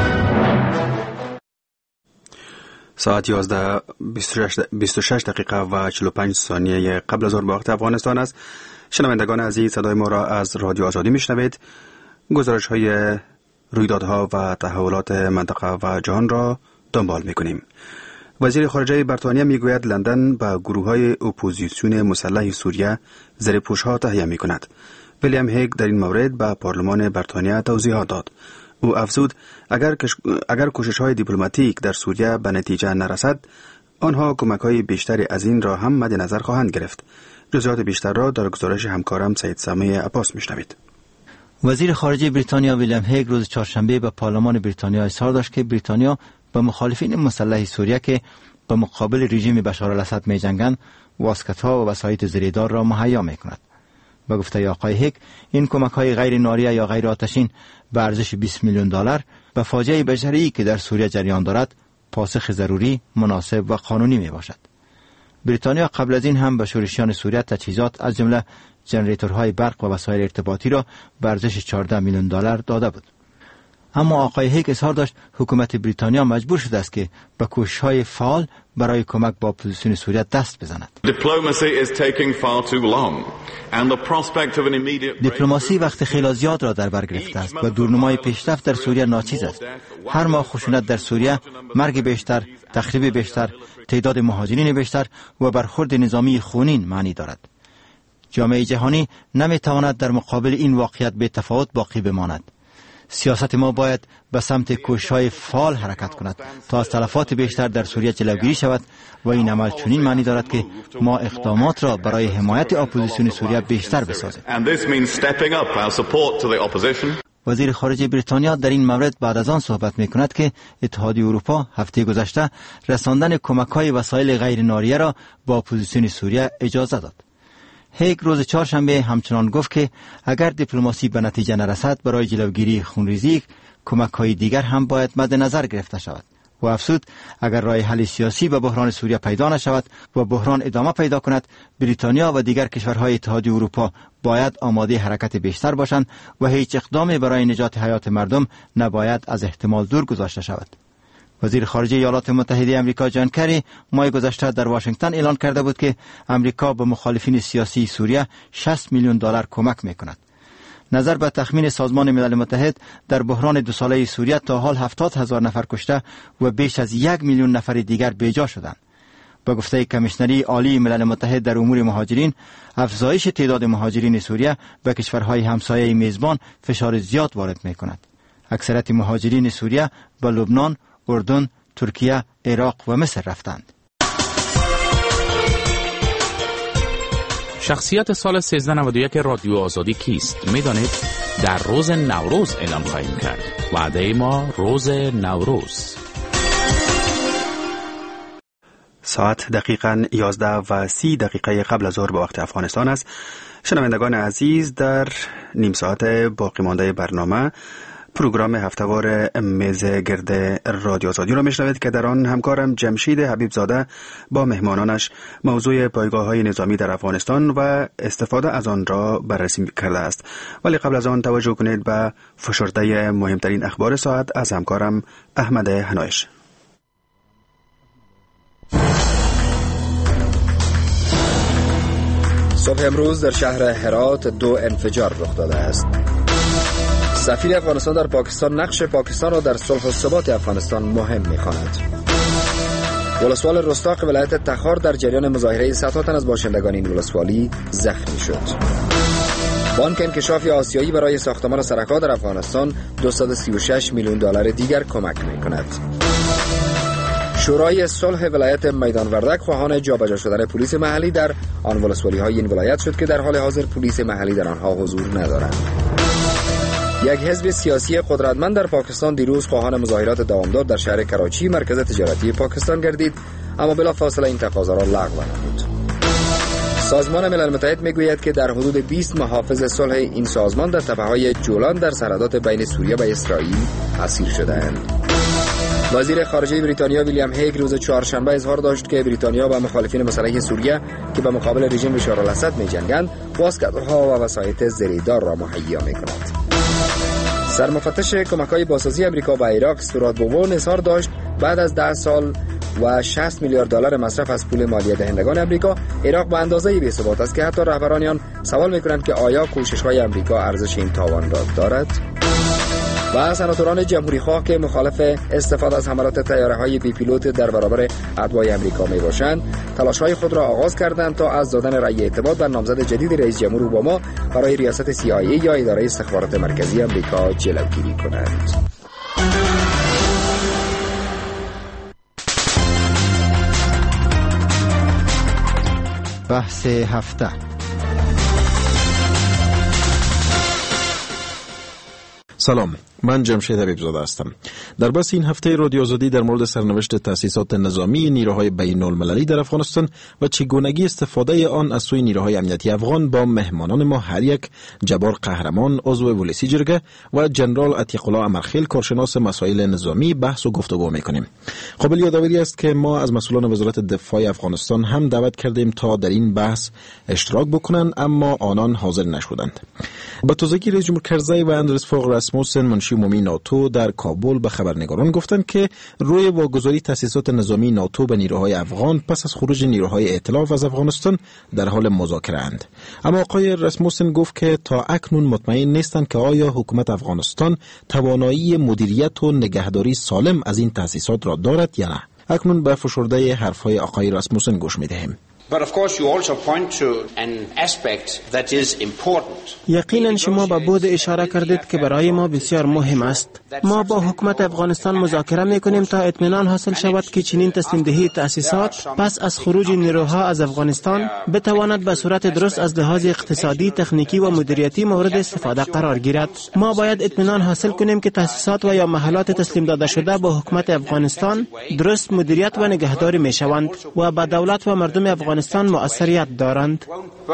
ساعت 11:26 دقیقه و 45 ثانیه قبل از ظهر به وقت افغانستان است. شنوندگان عزیز، صدای ما را از رادیو آزادی میشنوید. گزارش های رویدادها و تحولات منطقه و جهان را دنبال میکنیم. وزیر خارجه بریتانیا میگوید لندن به گروه های اپوزیسیون مسلح سوریه زره‌پوش ها تهیه میکند. ویلیام هیگ در این مورد به پارلمان بریتانیا توضیحات داد. او افزود اگر کوشش های دیپلماتیک در سوریه به نتیجه نرسد، آنها کمک های بیشتری از این را هم مد نظر خواهند گرفت. جزئیات بیشتر را در گزارش همکارم سید سامی عباس میشنوید. وزیر خارجه بریتانیا ویلیام هیگ روز چهارشنبه به پارلمان بریتانیا اظهار داشت که بریتانیا به مخالفین مسلح سوریه که به مقابل رژیم بشار الاسد می‌جنگند واسکت‌ها و وسایط زریدار را مهیا می‌کند. به گفته آقای هیگ این کمک‌های غیر ناریه یا غیر آتشین به ارزش 20 میلیون دلار به فاجعه بشری که در سوریه جریان دارد پاسخ ضروری، مناسب و قانونی میباشد. بریتانیا قبل از این هم به شورشیان سوریه تجهیزات از جمله ژنراتورهای برق و وسایل ارتباطی را به ارزش 14 میلیون دلار داده بود. اما آقای هیگ اظهار داشت حکومت بریتانیا مجبور شده است که به کوشش‌های فعال برای کمک با اپوزیسیون سوریه دست بزند. دیپلماسی وقت خیلی زیاد را در بر گرفته است و دورنمای پیشرفت در سوریه ناچیز است. هر ماه خشونت در سوریه، مرگ بیشتر، تخریب بیشتر، تعداد مهاجرین بیشتر و برخورد نظامی خونین معنی دارد. جامعه جهانی نمیتواند در مقابل این واقعیت به تفاوت باقی بماند. سیاست ما باید به سمت کوشش‌های فعال حرکت کند تا از تلفات بیشتر در سوریه جلوگیری شود و این عمل چنین معنی دارد که ما اقدامات را برای حمایت اپوزیسیون سوریه بیشتر بسازیم. وزیر خارجه بریتانیا در این مورد بعد از آن صحبت می‌کند که اتحادیه اروپا هفته گذشته رساندن کمک‌های وسایل غیر ناریه را با اپوزیسیون سوریه اجازه داد. هیگ روز چهارشنبه همچنان گفت که اگر دیپلماسی به نتیجه نرسد برای جلوگیری خونریزی کمک‌های دیگر هم باید مد نظر گرفته شود و افزود اگر راه حل سیاسی به بحران سوریه پیدا نشود و بحران ادامه پیدا کند، بریتانیا و دیگر کشورهای اتحادیه اروپا باید آماده حرکت بیشتر باشند و هیچ اقدامی برای نجات حیات مردم نباید از احتمال دور گذاشته شود. وزیر خارجه ایالات متحده آمریکا جان کری ماه گذشته در واشنگتن اعلان کرده بود که آمریکا به مخالفین سیاسی سوریه 60 میلیون دلار کمک میکند. نظر به تخمین سازمان ملل متحد در بحران 2 ساله سوریه تا حال 70,000 نفر کشته و بیش از 1 میلیون نفر دیگر بیجا شدند. به گفته کمیشنری عالی ملل متحد در امور مهاجرین، افزایش تعداد مهاجرین سوریه به کشورهای همسایه میزبان فشار زیاد وارد می کند. اکثریت مهاجرین سوریه به لبنان، اردن، ترکیه، عراق و مصر رفتند. شخصیت سال 1391 رادیو آزادی کیست؟ میدانید؟ در روز نوروز اعلام خواهیم کرد. وعده ما روز نوروز. ساعت دقیقاً 11:30 قبل از ظهر به وقت افغانستان است. شنوندگان عزیز، در نیم ساعت باقی مانده برنامه پروگرام هفتهوار میز گرد رادیو آزادی را میشنوید که در آن همکارم جمشید حبیب زاده با مهمانانش موضوع پایگاه‌های نظامی در افغانستان و استفاده از آن را بررسی کرده است. ولی قبل از آن توجه کنید به فشرده مهمترین اخبار ساعت از همکارم احمد هنایش. صبح امروز در شهر هرات 2 انفجار رخ داده است. سفیر افغانستان در پاکستان نقش پاکستان را در صلح و ثبات افغانستان مهم می‌خواند. ولسوال رستاق ولایت تخار در جریان مظاهره 100 تن از باشندگان این ولسوالی زخمی شد. بانک انکشاف آسیایی برای ساختمان سرک‌ها در افغانستان 236 میلیون دلار دیگر کمک می‌کند. شورای صلح ولایت میدان وردک خواهان جابجا شدن پلیس محلی در آن ولسوالی‌های این ولایت شد که در حال حاضر پلیس محلی در آنها حضور ندارند. یک حزب سیاسی قدرتمند در پاکستان دیروز خواهان مظاهرات دوامدار در شهر کراچی مرکز تجارتی پاکستان گردید، اما بلافاصله این تقاضا را لغو نمود. سازمان ملل متحد میگوید که در حدود 20 محافظ صلح این سازمان در تپه‌های جولان در سرحدات بین سوریه و اسرائیل اسیر شده‌اند. وزیر خارجه بریتانیا ویلیام هیگ روز چهارشنبه اظهار داشت که بریتانیا با مخالفین مسلح سوریه که به مقابل رژیم بشار الاسد می‌جنگند واسکت‌ها و وسایط زریدار را مهیا می‌کند. سرمفتش کمک‌های بازسازی آمریکا به عراق استورات بوون اظهار داشت بعد از 10 سال و 60 میلیارد دلار مصرف از پول مالی دهندگان آمریکا، عراق به اندازه‌ای بی‌ثبات است که حتی رهبران آن سوال می‌کنند که آیا کوشش‌های آمریکا ارزش این تاوان را دارد؟ و سناتوران جمهوری‌خواه که مخالف استفاده از حملات طیاره‌های بی پیلوت در برابر اتباع آمریکا میباشند، تلاش‌های خود را آغاز کردند تا از دادن رأی اعتماد بر نامزد جدید رئیس جمهور اوباما برای ریاست CIA یا اداره استخبارات مرکزی آمریکا جلوگیری کنند. بحث هفته. سلام، من جمشید حبیب زاده هستم. در بحث این هفته رادیو آزادی در مورد سرنوشت تأسیسات نظامی نیروهای بین المللی در افغانستان و چگونگی استفاده آن از سوی نیروهای امنیتی افغان با مهمانان ما هر یک جبار قهرمان عضو ولسی جرگه و جنرال عتیق الله امرخیل کارشناس مسائل نظامی بحث و گفتگو میکنیم. قابل یادآوری است که ما از مسئولان وزارت دفاع افغانستان هم دعوت کردیم تا در این بحث اشتراک بکنند، اما آنان حاضر نشدند. با تازگی رئیس جمهور کرزی و اندرس فوق رسموسن منشی عمومی ناتو در کابل به خبرنگاران گفتند که روی واگذاری تأسیسات نظامی ناتو به نیروهای افغان پس از خروج نیروهای ائتلاف از افغانستان در حال مذاکره اند. اما آقای رسموسن گفت که تا اکنون مطمئن نیستند که آیا حکومت افغانستان توانایی مدیریت و نگهداری سالم از این تأسیسات را دارد یا نه. اکنون به فشرده حرفهای آقای رسموسن گوش می‌دهیم. But of course you also point to an aspect that is important. یقینا شما به بود اشاره کردید که برای ما بسیار مهم است. ما با حکومت افغانستان مذاکره می‌کنیم تا اطمینان حاصل شود که چنین تسلیم دهی تأسیسات پس از خروج نیروها از افغانستان بتواند به صورت درست از لحاظ اقتصادی، تکنیکی و مدیریتی مورد استفاده قرار گیرد. ما باید اطمینان حاصل کنیم که تأسیسات و یا محلات تسلیم داده شده با حکومت افغانستان درست مدیریت و نگهداری می‌شوند و به دولت و مردم افغانستان مؤثریت دارند.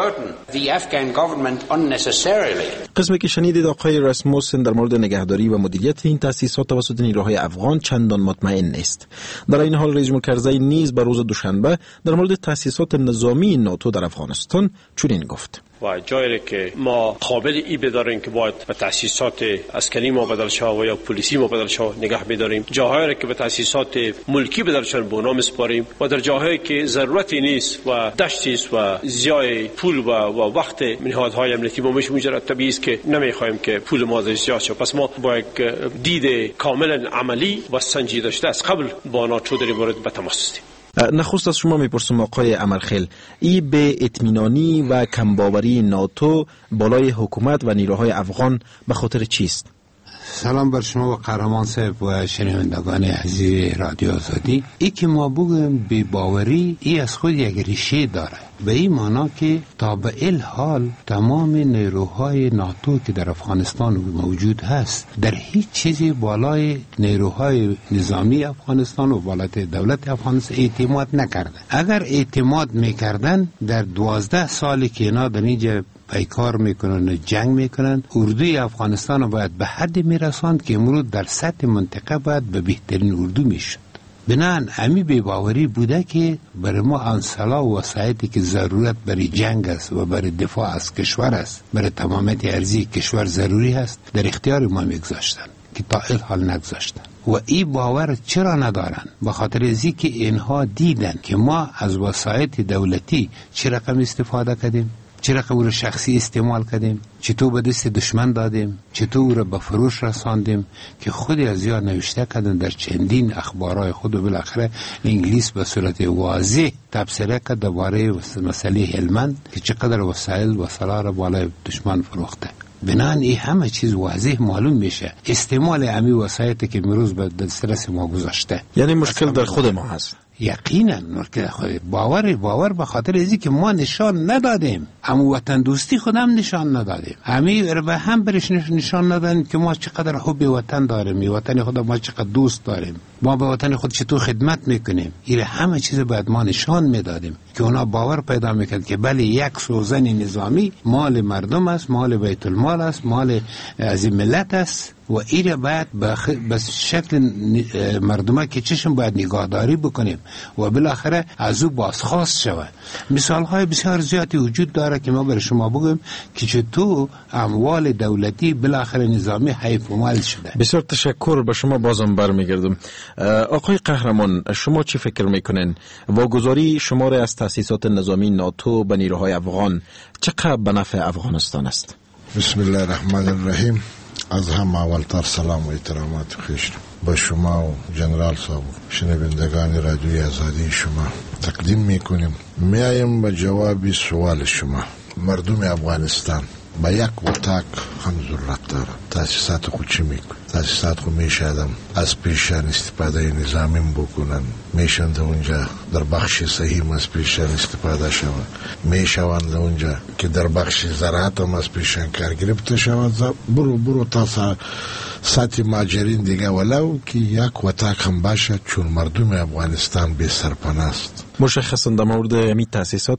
قسمی که شنیدید آقای رسموسن در مورد نگهداری و مدیریت این تأسیسات توسط نیروهای افغان چندان مطمئن نیست. در این حال رئیس جمهور کرزی نیز بر روز دوشنبه در مورد تأسیسات نظامی ناتو در افغانستان چنین گفت: و جایی که ما قابل ای بداریم که باید به تأسیسات عسکری ما بدل شود و یا پلیسی ما بدل شود نگه بداریم، جاهایی که به تأسیسات ملکی بدل شود به اونا میسپاریم و در جاهایی که ضرورتی نیست و دشتی است و زیای پول و وقت نهادهای امنیتی ما میشه مجرد طبیعی است که نمیخوایم که پول ما زیاد شود. پس ما با یک دید کاملا عملی و سنجیده شده از قبل با آنها چو در این مورد به تماس هستیم. نخست از شما میپرسم آقای امرخیل، این به اطمینانی و کمباوری ناتو بالای حکومت و نیروهای افغان به خاطر چیست؟ سلام بر شما و قهرمان صاحب و شنوندگان عزیز رادیو آزادی. ای که ما بگویم بی باوری، ای از خود یک ریشه داره، به این معنا که تا به الحال تمام نیروهای ناتو که در افغانستان موجود هست در هیچ چیزی بالای نیروهای نظامی افغانستان و بالای دولت افغانستان اعتماد نکرده. اگر اعتماد میکردن در 12 سالی که اینا در اینجا پیکار میکنن و جنگ میکنن، اردوی افغانستان رو باید به حد میرساند که امروز در سطح منطقه باید به بهترین اردو میشد. بنان امی بی‌باوری بوده که برای ما انسلا و وسایلی که ضرورت برای جنگ است و برای دفاع از کشور است، برای تمامیت ارضی کشور ضروری است، در اختیار ما میگذاشتن که تا الحال نگذاشتن. و این باور چرا ندارن؟ به خاطر ازی که اینها دیدن که ما از وسایل دولتی چه رقم استفاده کردیم، چه رقم او را شخصی استعمال کردیم، چطور به دست دشمن دادیم، چطور او را به فروش رساندیم، که خودی از یا نوشته کردن در چندین اخبارهای خود و بالاخره انگلیس به صورت واضح تبصره کرد درباره مسئله هلمند که چقدر وسایل و سلاح را بالای دشمن فروخته. بنان این همه چیز واضح معلوم میشه استعمال امی وسایلی که امروز به دسترس ما گذاشته. یعنی مشکل در خود ما هست. یقینا باور به خاطر ازی که ما نشان ندادیم، اما وطن دوستی خودم نشان ندادیم، امی به هم برش نشان ندادیم که ما چقدر حب وطن داریم، وطن خود ما چقدر دوست داریم، ما به وطن خود چطور خدمت میکنیم. این همه چیز باید ما نشان میدادیم که اونا باور پیدا میکرد که بله یک سوزن نظامی مال مردم است، مال بیت المال است، مال از ملت است و این باید به شکل مردمه که چشم باید نگاهداری بکنیم و بالاخره از او بازخواست شود. مثال های بسیار زیادی وجود داره که ما برای شما بگم که چطور اموال دولتی بالاخره نظامی حیف و مال شده. بسیار تشکر. به شما بازم برمیگردم. آقای قهرمان، شما چی فکر میکنین؟ واگذاری شمار از تاسیسات نظامی ناتو به نیروهای افغان چقدر به نفع افغانستان است؟ بسم الله الرحمن الرحیم. از هم اولتر سلام و احترامات خویش به شما و جنرال صاحب شنوندگان رادیوی آزادی شما تقدیم میکنیم. میایم به جواب سوال شما. مردم افغانستان با یک وطاق هم ضرورت داره. تاسیسات خود چی میکن؟ تاسیسات خود میشادم از پیشان استفاده نظامی بکنن، میشند اونجا در بخش صحیح از پیشان استفاده شود، میشوند اونجا که در بخش زراعت هم از پیشان کار گرفته شود. برو تا سطح ماجرین دیگه ولو که یک وطاق هم باشه، چون مردم افغانستان بی سرپناه است. مشخصا در مورد امی تاسیسات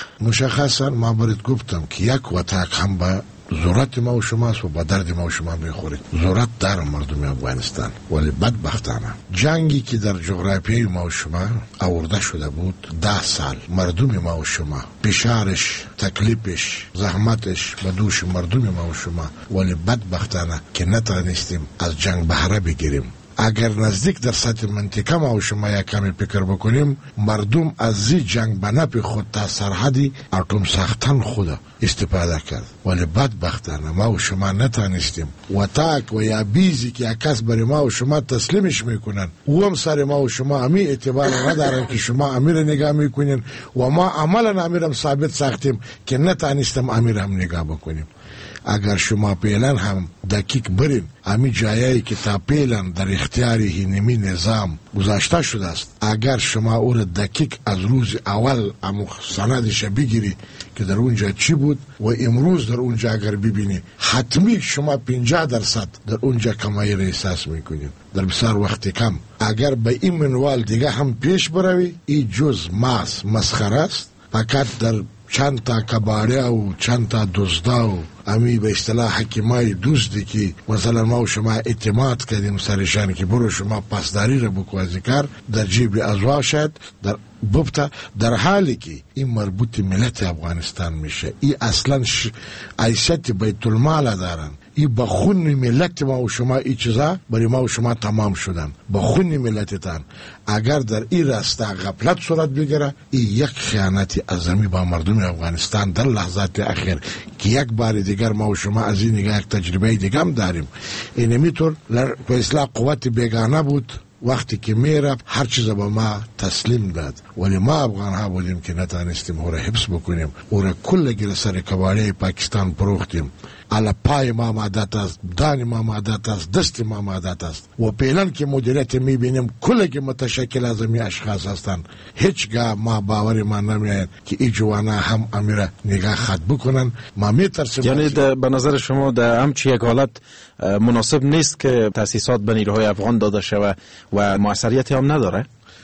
مشخصا ما برید گفتم که یک وطاق هم با ضرورت ما و شماست و با درد ما و شما میخورید. ضرورت داره مردم افغانستان، ولی بدبختانه جنگی که در جغرافیای ما و شما آورده شده بود 10 سال، مردم ما و شما فشارش، تکلیفش، زحمتش به دوش مردم ما و شما، ولی بدبختانه که نتونستیم از جنگ بهره بگیریم. اگر نزدیک در سطح منطقه ما و شما یک کمی فکر بکنیم، مردم از زی جنگ به نفع خود تا سرحدی اتم ساختن خود استفاده کرد، ولی بدبختانه ما و شما نتانستیم. وطاق و یا بیزی که کس برای ما و شما تسلیمش میکنن و هم سر ما و شما امی اعتبار ندارن که شما امیر نگاه میکنین و ما عملا امیرم ثابت ساختیم که نتانستیم امیرم نگاه بکنیم. اگر شما پیلن هم دقیق برین، امی جایی که تا پیلن در اختیاری هینمی نظام گذاشته شده است، اگر شما او را دقیق از روز اول امو سندش بگیری که در اونجا چی بود و امروز در اونجا اگر ببینی، حتمی شما 50% در اونجا کمایی را احساس میکنید. در بسیار وقت کم اگر به این منوال دیگه هم پیش بروی، این جز مسخره است. فقط در چند تا کباره و چند تا دزدا و امی به اصطلاح حکیمای دزدی که مثلا ما و شما اعتماد کردیم سرشان که برو شما پاسداری را بکو از کار، در جیب ازوا شد در ببتا، در حالی که این مربوط ملت افغانستان میشه. این اصلا حیثیت بیت المال دارن. این با خون ملت ما و شما این چیزا برای ما و شما تمام شدن، با خون ملتتان. اگر در این راسته غفلت صورت بگیره، این یک خیانت عظیمی با مردم افغانستان در لحظات اخیر که یک بار دیگر ما و شما از این یک تجربه دیگه هم داریم. اینمی طور به اصلاح قوت بیگانه بود وقتی که میرفت هر چیز با ما تسلیم داد، ولی ما افغان ها بودیم که نتانستیم او را حفظ بکنیم. او را کل گیر سر کباله پاکستان پروختیم. علا پای ما مادت است، دان ما مادت است، دست ما مادت است. و پیلن که مدیریت میبینیم کل که متشکل از می اشخاص هستند. هیچگاه ما باور ما نمیاد که این جوانا هم امیره نگاه خط بکنن. ما میترسیم. یعنی به نظر شما در همچی یک حالت مناسب نیست که تاسیسات به نیروهای افغان داده شود و موثریتی هم نداره؟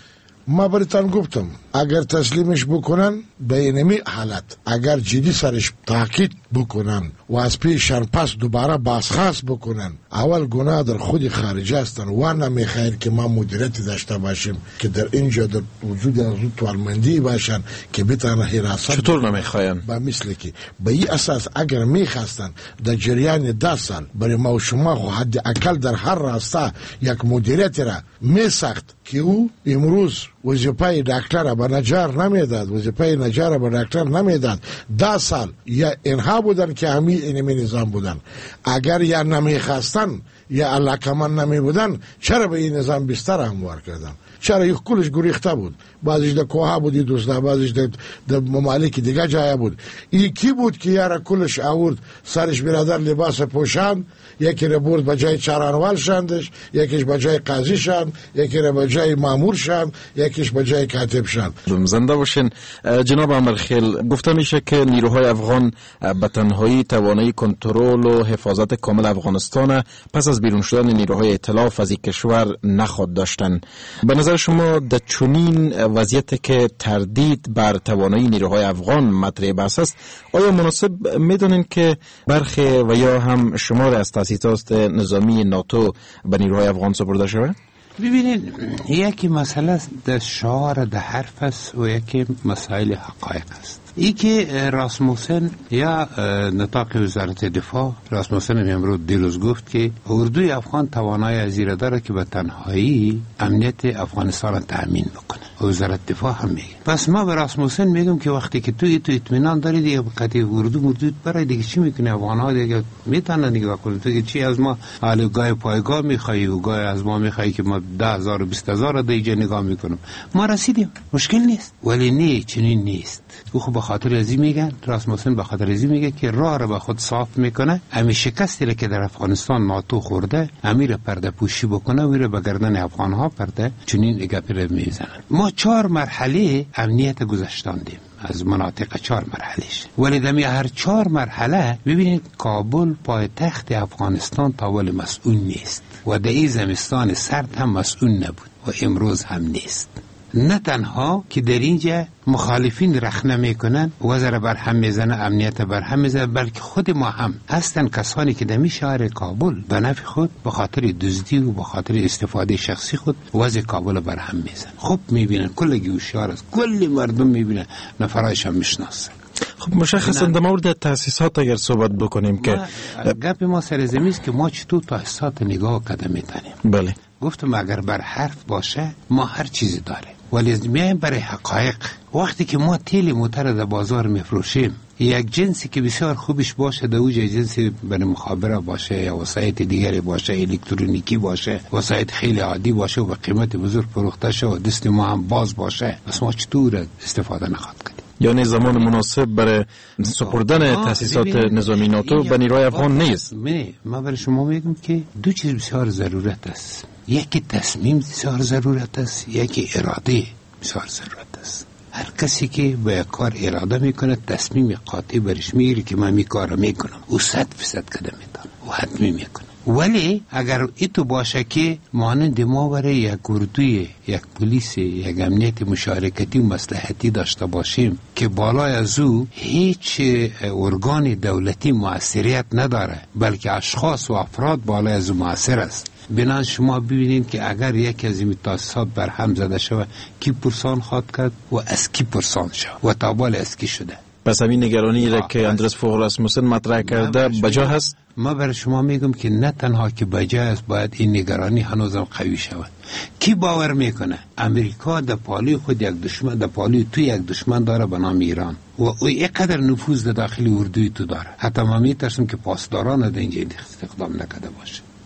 ما برایتان گفتم اگر تسلیمش بکنن به اینمی حالت، اگر جدی سرش تاکید بکنن و از پیشن پس دوباره بازخواست بکنن، اول گناه در خود خارجی هستن و نمیخواین که ما مدیریتی داشته باشیم که در اینجا در وجود از توانمندی باشن که بتانن حراست. چطور نمیخواین؟ با مثل که به این اساس اگر میخواستن در جریان 10 سال برای ما و شما خو حد اکل در هر راستا یک مدیریتی را میساخت که او امروز وظیفه دکتر به نجار نمیداد، وظیفه نجار به دکتر نمیداد. 10 سال یا اینها بودن که همی اینمی نظام بودن. اگر یا نمیخواستن یا علاقمند نمی بودن، چرا به این نظام بیشتر هموار کردن؟ چرا یک کلش گریخته بود؟ بعضیش در کوها بودی دوستا، بعضیش در ممالک دیگه جای بود. این کی بود که یارا کلش آورد سرش برادر لباس پوشان، یکی را برد به جای چارانوال شاندش، یکیش به جای قاضی شاند، یکی را به جای مامور شاند، یکیش به جای کاتب شاند. زنده باشین. جناب امرخیل، گفته میشه که نیروهای افغان به تنهایی توانایی کنترل و حفاظت کامل افغانستان پس از بیرون شدن نیروهای ائتلاف از این کشور نخواهد داشتن. به نظر شما در چنین وضعیتی که تردید بر توانایی نیروهای افغان مطرح بحث است، آیا مناسب میدونین که برخی و یا هم شمار از تاسیسات نظامی ناتو به نیروهای افغان سپرده شود؟ ببینید، یکی مسئله در شعار در حرف است و یکی مسائل حقایق است. ای که راسموسن یا نطاق وزارت دفاع راسموسن امروز دیروز گفت که اردوی افغان توانایی ازیره داره که به تنهایی امنیت افغانستان را تأمین بکنه. وزارت دفاع هم میگه. پس ما به راسموسن میگم که وقتی که تو اطمینان داری دیگه قطعی اردو مردود برای دیگه چی میکنه؟ افغان‌ها دیگه میتونن نگاه کنن تو چی از ما حالا گای پایگاه میخوای و گای از ما میخوای که ما 10,000 و 20,000 دیگه نگاه میکنم. ما رسیدیم، مشکل نیست. ولی نه، چنین نیست. او خب به خاطر ازی میگن، راسموسن به خاطر ازی میگه که راه رو به خود صاف میکنه. امی شکستی که در افغانستان ناتو خورده، امیر پرده پوشی بکنه، میره به گردن افغان‌ها پرده چنین گپی میزنن. ما 4 مرحله امنیت گذشتاندیم از مناطق 4 مرحلهش، ولی دمی هر 4 مرحله ببینید کابل پایتخت افغانستان تاول مسئول نیست و در این زمستان سرد هم مسئول نبود و امروز هم نیست. نه تنها که در اینجا مخالفین رخنه میکنن و ذره بر هم میزنه، امنیت بر هم میزنه، بلکه خود ما هم هستن کسانی که در شهر کابل به نفع خود به خاطر دزدی و به خاطر استفاده شخصی خود وضع کابل بر هم میزنن. خب میبینن کل گوشوار است، کل مردم میبینن، نفرایش هم میشناسن. خب مشخصا در مورد تاسیسات اگر صحبت بکنیم که گپ ما سر زمین است که ما چطور تاسیسات نگاه قدم میتونیم. بله، گفتم اگر بر حرف باشه ما هر چیزی داره، ولی میایم برای حقایق. وقتی که ما تیل موتر در بازار میفروشیم، یک جنسی که بسیار خوبش باشه در اوج جنسی برای مخابره باشه یا وسایط دیگری باشه، الکترونیکی باشه، وسایط خیلی عادی باشه و به قیمت بزرگ فروخته شه و دست ما هم باز باشه، بس ما چطور استفاده نخواهد کنیم؟ یعنی زمان مناسب برای سپردن تاسیسات نظامی ناتو به نیروهای افغان نیست. ما برای شما میگم که 2 چیز بسیار ضرورت است. یکی تصمیم بسیار ضرورت است، یکی اراده بسیار ضرورت است. هر کسی که به یک کار اراده میکنه، تصمیم قاطع برش میگیره که من می کارو میکنم، او 100% قدم میتونه و حتمی میکنه. ولی اگر ایتو باشه که مانند ما برای یک اردوی، یک پلیس، یک امنیت مشارکتی و مصلحتی داشته باشیم که بالای از او هیچ ارگان دولتی موثریت نداره، بلکه اشخاص و افراد بالای از او موثر است. بنان شما ببینید که اگر یک از این تاسیسات بر هم زده شود، کی پرسان خواهد کرد و از کی پرسان شود و تابال از کی شده. پس همین نگرانی را که اندرس فوق راسموسن مطرح کرده بجا هست؟ ما برای شما میگم که نه تنها که بجا است، باید این نگرانی هنوزم قوی شود. کی باور میکنه امریکا در پالی خود یک دشمن، در پالی تو یک دشمن داره به نام ایران و او اینقدر نفوذ در داخل اردوی تو داره، حتی ما میترسیم که پاسداران در اینجا استخدام نکرده باشه.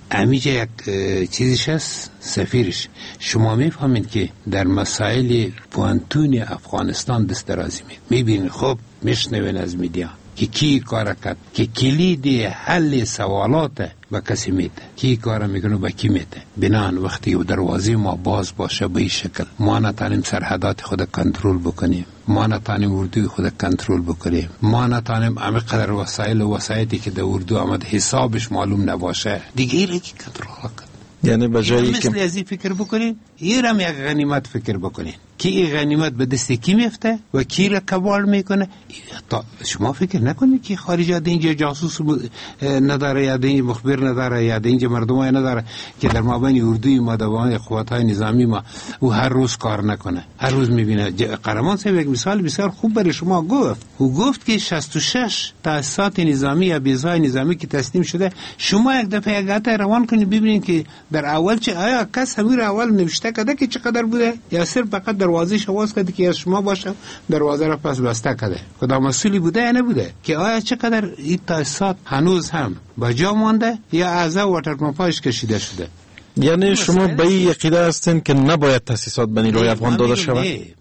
همیشه یک چیزش هست، سفیرش. شما میفهمید که در مسائل پوانتون افغانستان دست درازی میبینید. خب میشنوین از میدیا که کی کار کرد، که کلید حل سوالات به کسی میده، کی کار میکنه به کی میده. بنان وقتی دروازه ما باز باشه به این شکل، ما نتانیم سرحدات خود کنترل بکنیم، ما نتانیم اردوی خود کنترل بکنیم، ما نتانیم همه قدر وسایلی که در اردو آمد حسابش معلوم نباشه، دیگه این کی کنترل کنه. یعنی بجایی که مثل ازی فکر بکنین، این هم یک غنیمت فکر بکنین که این غنیمت به دست کی میفته و کی را کبال میکنه. شما فکر نکنید که خارجی اینجا جاسوس نداره یا اینجا مخبر نداره یا اینجا مردمای نداره که در مابین اردوی ما دوان قوات‌های نظامی ما او هر روز کار نکنه. هر روز میبینه. قهرمان صاحب یک مثال بسیار خوب برای شما گفت. او گفت که 66 تاسیسات نظامی یا بیزای نظامی که تسلیم شده، شما یک دفعه یک قطعه روان کنید ببینید که در اول چه آیا کس همین اول نوشته کرده که چقدر بوده یا صرف فقط دروازه شواز کرده که از شما باشه دروازه را پس بسته کرده. کدام مسئولی بوده یا نبوده که آیا چقدر این تاسیسات هنوز هم با جا مانده یا اعضا واتر پمپاش کشیده شده. یعنی شما به این عقیده هستین که نباید تاسیسات به نیروهای افغان داده شود؟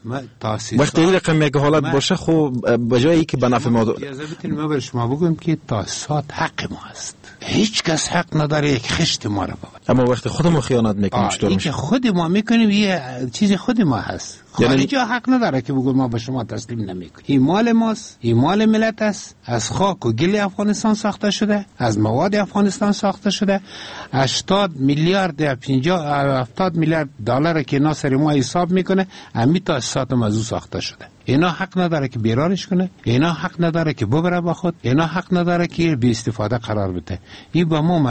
وقتی این رقم یک حالت باشه خب به جایی که به نفع ما ما به شما بگم که تاسیسات حق ما است. هیچ کس حق نداره یک خشت ما را ببره. اما وقتی خودمون خیانت میکنیم چطور میشه؟ خود ما میکنیم یه چیز خود ما هست. خارجی حق نداره که بگه ما به شما تسلیم نمیکنیم. این مال ماست، این مال ملت است. از خاک و گل افغانستان ساخته شده، از مواد افغانستان ساخته شده. 80 میلیارد یا 70 میلیارد دلار که اینا سر ما حساب میکنه، همین تاسیسات موضوع ساخته شده. اینا حق نداره که بیرارش کنه، اینا حق نداره که ببره با خود، اینا حق نداره که بی استفاده قرار بده. این با ما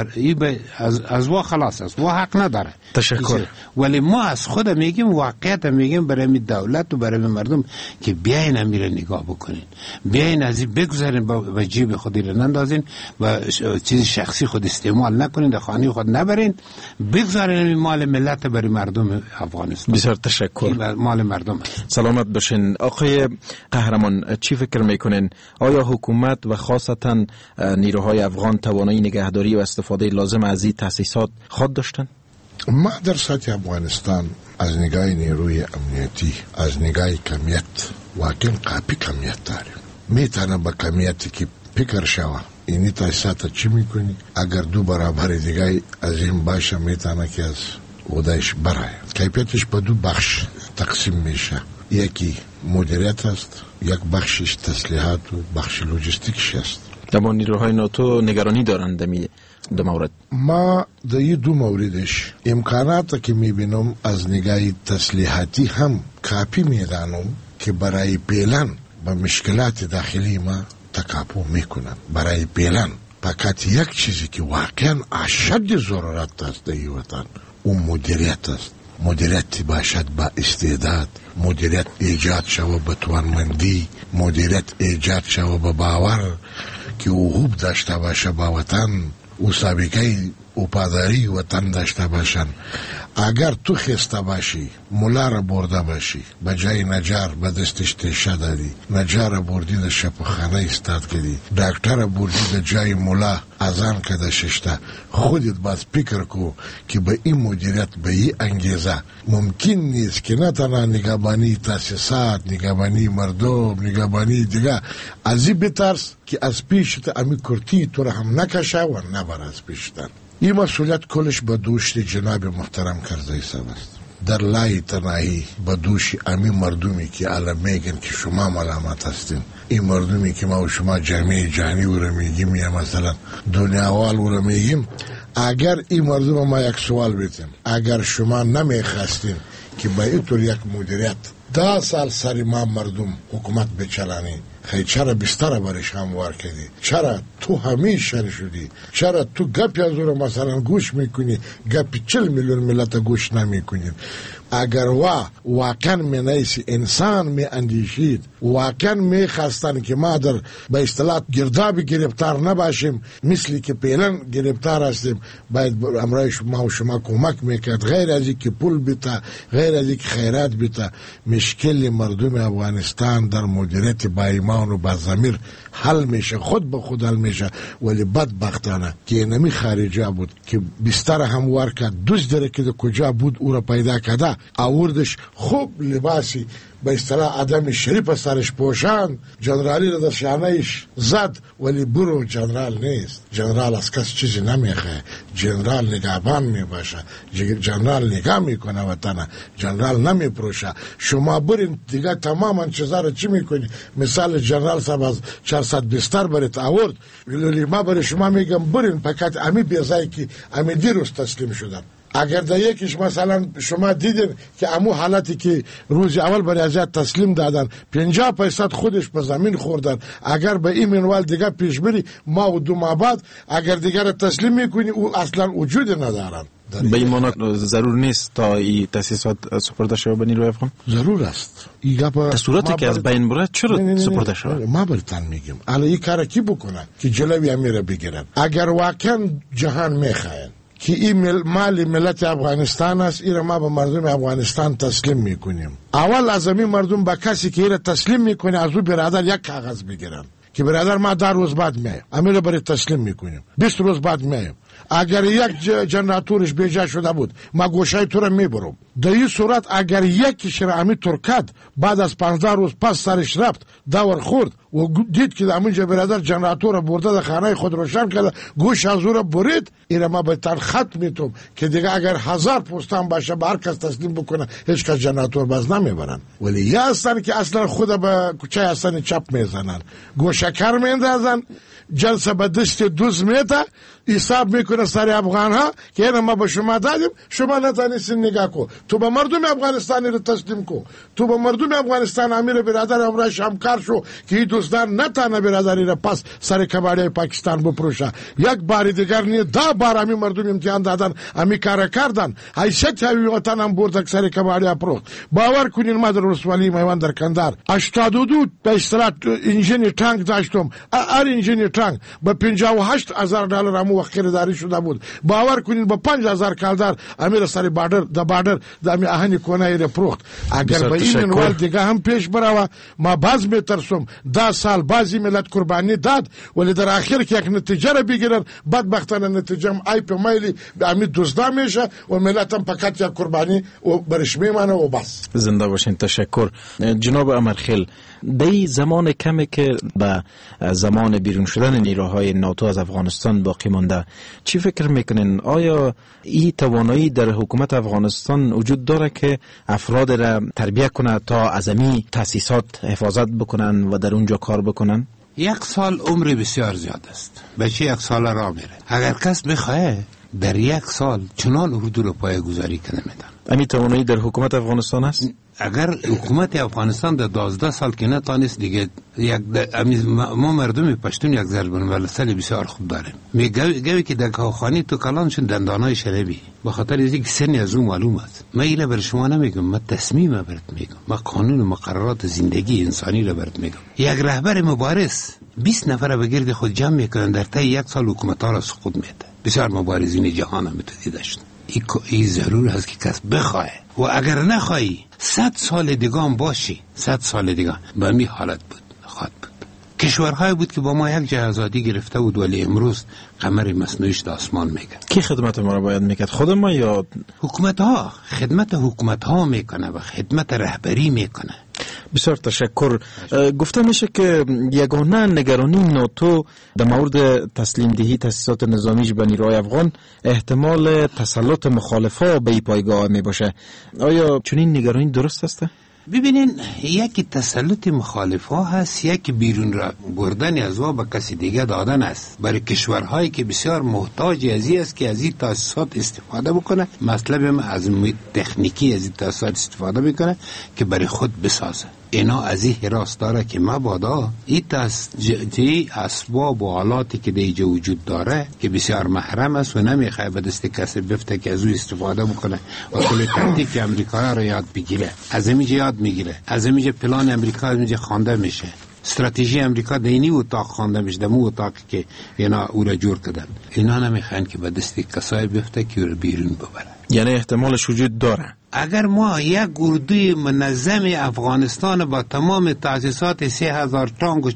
از وا خلاص است، وا حق نداره. تشکر. ولی ما از خود میگیم، واقعیت میگیم برای دولت و برای مردم که بیاین امیر نگاه بکنین، بیاین از این بگذارین با جیب خودی رو نندازین و چیز شخصی خود استعمال نکنین، در خانه خود نبرین، بگذارین مال ملت برای مردم افغانستان. بسیار تشکر. مال مردم. سلامت باشین. آقای قهرمان، چی فکر میکنین؟ آیا حکومت و خاصتا نیروهای افغان توانایی نگهداری و استفاده لازم از این تاسیسات خود داشتن؟ ما در سطح افغانستان از نگاه نیروی امنیتی، از نگاه کمیت واقعا قاپی کمیت داریم. میتونه با کمیتی که فکر شوه اینی تاسیسات چی میکنی؟ اگر دو برابر دیگه از این باشه میتونه که از ودایش برای کیفیتش به دو بخش تقسیم میشه. یکی مدیریت است، یک بخشش تسلیحات و بخش لوجستیکش است. اما نیروهای ناتو نگرانی دارند در مورد. ما در این دو موردش امکانات که میبینم از نگاه تسلیحاتی هم کافی میدانم که برای پیلن با مشکلات داخلی ما تکاپو میکنن. برای پیلن فقط یک چیزی که واقعا اشد ضرورت است در این وطن اون مدیریت است. مدیریت باشد با استعداد، مدیریت ایجاد شود به توانمندی، مدیریت ایجاد شود به باور که او خوب داشته باشه با وطن، او سابقه او پادری وطن داشته باشن. اگر تو خسته باشی، ملا را برده باشی، بجای نجار به دستش تیشه دادی، نجار را بردی در شفاخانه استاد کردی، دکتر را بردی در جای ملا اذان کده ششته، خودت باز فکر کو که به این مدیریت به این انگیزه ممکن نیست که نه تنها نگهبانی تاسیسات، نگهبانی مردم، نگهبانی دیگه از این بترس که از پیشت امی کرتی تو را هم نکشه و نبر از پیشتن. این مسئولیت کلش به دوش جناب محترم کرزی صاحب است. در لای تنهایی به دوش امی مردمی که الان میگن که شما ملامت هستین، این مردمی که ما و شما جامعه جهانی او را میگیم یا مثلا دنیا اول او را میگیم، اگر این مردم ما یک سوال بیتیم، اگر شما نمیخواستین که با اینطور یک مدیریت 10 سال سری ما مردم حکومت بچلانی، خیلی چرا بستر برش هموار کردی؟ چرا تو همیشه شدی؟ چرا تو گپی از او مثلا گوش میکنی؟ گپی 40 میلیون ملت گوش نمیکنی؟ اگر واقعا می نیسی انسان می اندیشید، واقعا می خواستن که ما در به اصطلاح گردابی گرفتار نباشیم، مثلی که پیلن گرفتار هستیم، باید امرای ما و شما کمک میکرد. غیر از این که پول بیتا، غیر از این که خیرات بیتا، مشکل مردم افغانستان در مدیریت با ایمان و با ضمیر حل میشه، خود به خود حل میشه. ولی بدبختانه که اینمی خارجی بود که بستر هم وار کرد، دزد که کجا بود او را پیدا کرده، آوردش خوب لباسی به اصطلاح آدم شریف سرش پوشان، جنرالی را در شانهش زد. ولی برو جنرال نیست. جنرال از کس چیزی نمیخواه. جنرال نگهبان میباشه، جنرال نگاه میکنه وطنه، جنرال نمیپروشه. شما برین دیگه تماما چیزا را چی میکنی؟ مثال جنرال صاحب از 400 بستر برات آورد، ولی ما برای شما میگم برین فقط امی بیزایی که امی دیروز تسلیم شدن. اگر در یکیش مثلا شما دیدین که امو حالتی که روز اول برای ازیاد تسلیم دادن 50% خودش به زمین خوردن، اگر به این منوال دیگه پیش بری ما و 2 ماه بعد اگر دیگه را تسلیم میکنی او اصلا وجود ندارن. به این معنی ضرور نیست تا این تاسیسات سپرده شود به نیروی افغان؟ ضرور است. در صورتی که از بین بره چرا سپرده شود؟ ما برتن میگیم الان این کار کی بکنن که جلوی امیر بگیرن؟ اگر واقعا جهان میخواین که این مال ملت افغانستان است، این ما به مردم افغانستان تسلیم میکنیم. اول از این مردم با کسی که این تسلیم میکنه از او برادر یک کاغذ بگیرن که برادر ما 10 روز بعد میایم، امیر برای تسلیم میکنیم، 20 روز بعد میایم. اگر یک جنراتورش بیجا شده بود ما گوشای تو را میبرم. در این صورت اگر یکیش را امی ترکد بعد از 15 روز پس سرش رفت دور خورد و دید که امینجا برادر جنراتور برده در خانه خود روشن کرده، گوش از او را برید، این ما به تن خط میتوم که دیگه اگر 1000 پستان باشه به هر کس تسلیم بکنه هیچ کس جنراتور باز نمیبرن. ولی یا هستن که اصلا خود به کوچه هستن چپ میزنن، گوشکر میندازن، جلسه به دست دوز میده، حساب میکنه سر افغان ها که اینه ما به شما دادیم، شما نتانستین نگاه کو، تو به مردم افغانستانی رو تسلیم کو، تو به مردم افغانستان امیر برادر امرش همکار شو که این دوستان نتانه برادری رو پس سر کباڑی پاکستان بپروشه. یک بار دیگر نه 10 بار امی مردم امتحان دادن، امی کار کردن، حیثیت همی وطن هم برد سر کباڑی پروخت. باور کنین ما در رسوالی میوان در کندار 82 به اصطلاح انجین تانک داشتم، هر انجین تانک به 58,000 دلار امو وقت خریداری شده بود. باور کنین با 5,000 کالدار امیر سر باردر دمی آهنی کنه رو پروخت. اگر به این منوال دیگه هم پیش براوه ما باز میترسم 10 سال بازی ملت قربانی داد، ولی در آخر که یک نتیجه را بگیرن بدبختانه نتیجه هم ای په مایلی امید دزدا میشه و ملت هم فقط یک قربانی و برش میمانه و بس. زنده باشین. تشکر جناب امرخیل. دی زمان کمی که به زمان بیرون شدن نیروهای ناتو از افغانستان باقی مانده، چی فکر میکنین؟ آیا این توانایی در حکومت افغانستان وجود داره که افراد را تربیت کنه تا از این تاسیسات حفاظت بکنن و در اونجا کار بکنن؟ 1 سال عمر بسیار زیاد است، بچه 1 سال را میره. اگر کس بخواه در 1 سال چنان اردو رو پایه‌گذاری کنه میدن. امی توانایی در حکومت افغانستان است؟ اگر حکومت افغانستان در 12 سال که نتانست دیگه ما مردم پشتون یک ضربان ولسل بسیار خوب داریم. میگوی که در کارخانه تو کلانشون دندانای شلبی به خاطر از اینکه سنی از اون معلوم است. من اینو بر شما نمیگم، من تصمیم برات میگم، من قانون و مقررات زندگی انسانی رو برات میگم. یک رهبر مبارز 20 نفر به گرد خود جمع میکنن در طی 1 سال حکومت ها را سقوط میده. بسیار مبارزین جهان هم دیده شد. این ضرور هست که کس بخواه و اگر نخواهی 100 سال دیگه هم باشی، 100 سال دیگه به می حالت بود خواهد بود. کشورهای بود که با ما یک جای آزادی گرفته بود ولی امروز قمر مصنوعیش در آسمان میگه. کی خدمت ما را باید میکرد؟ خود ما یا حکومت ها؟ خدمت حکومت ها میکنه و خدمت رهبری میکنه. بسیار تشکر. گفته میشه که یگانه نگرانی ناتو در مورد تسلیم دهی تاسیسات نظامیش به نیروهای افغان احتمال تسلط مخالفا به این پایگاه می باشه. آیا چنین نگرانی درست است؟ ببینین، یکی تسلط مخالفا هست، یکی بیرون را بردن از وا به کسی دیگه دادن است. برای کشورهایی که بسیار محتاج ازی است که از این تاسیسات استفاده بکنه، مطلب از تکنیکی از این تاسیسات استفاده میکنه که برای خود بسازه. اینا از این حراس داره که مبادا این اسباب و آلاتی که دیجا وجود داره که بسیار محرم است و نمیخواه به دست کسی بفته که از او استفاده بکنه و کل تکتیک امریکا را یاد بگیره، از اینجا یاد میگیره، از اینجا پلان امریکا از اینجا خوانده میشه، استراتژی امریکا دینی اتاق خوانده میشه، دمو اتاق که اینا او را جور کردن. اینا نمیخوان که به دست کسای بفته که او را بیرون ببره. یعنی احتمالش وجود داره. اگر ما یک اردوی منظم افغانستان با تمام تاسیسات 3000 تانک و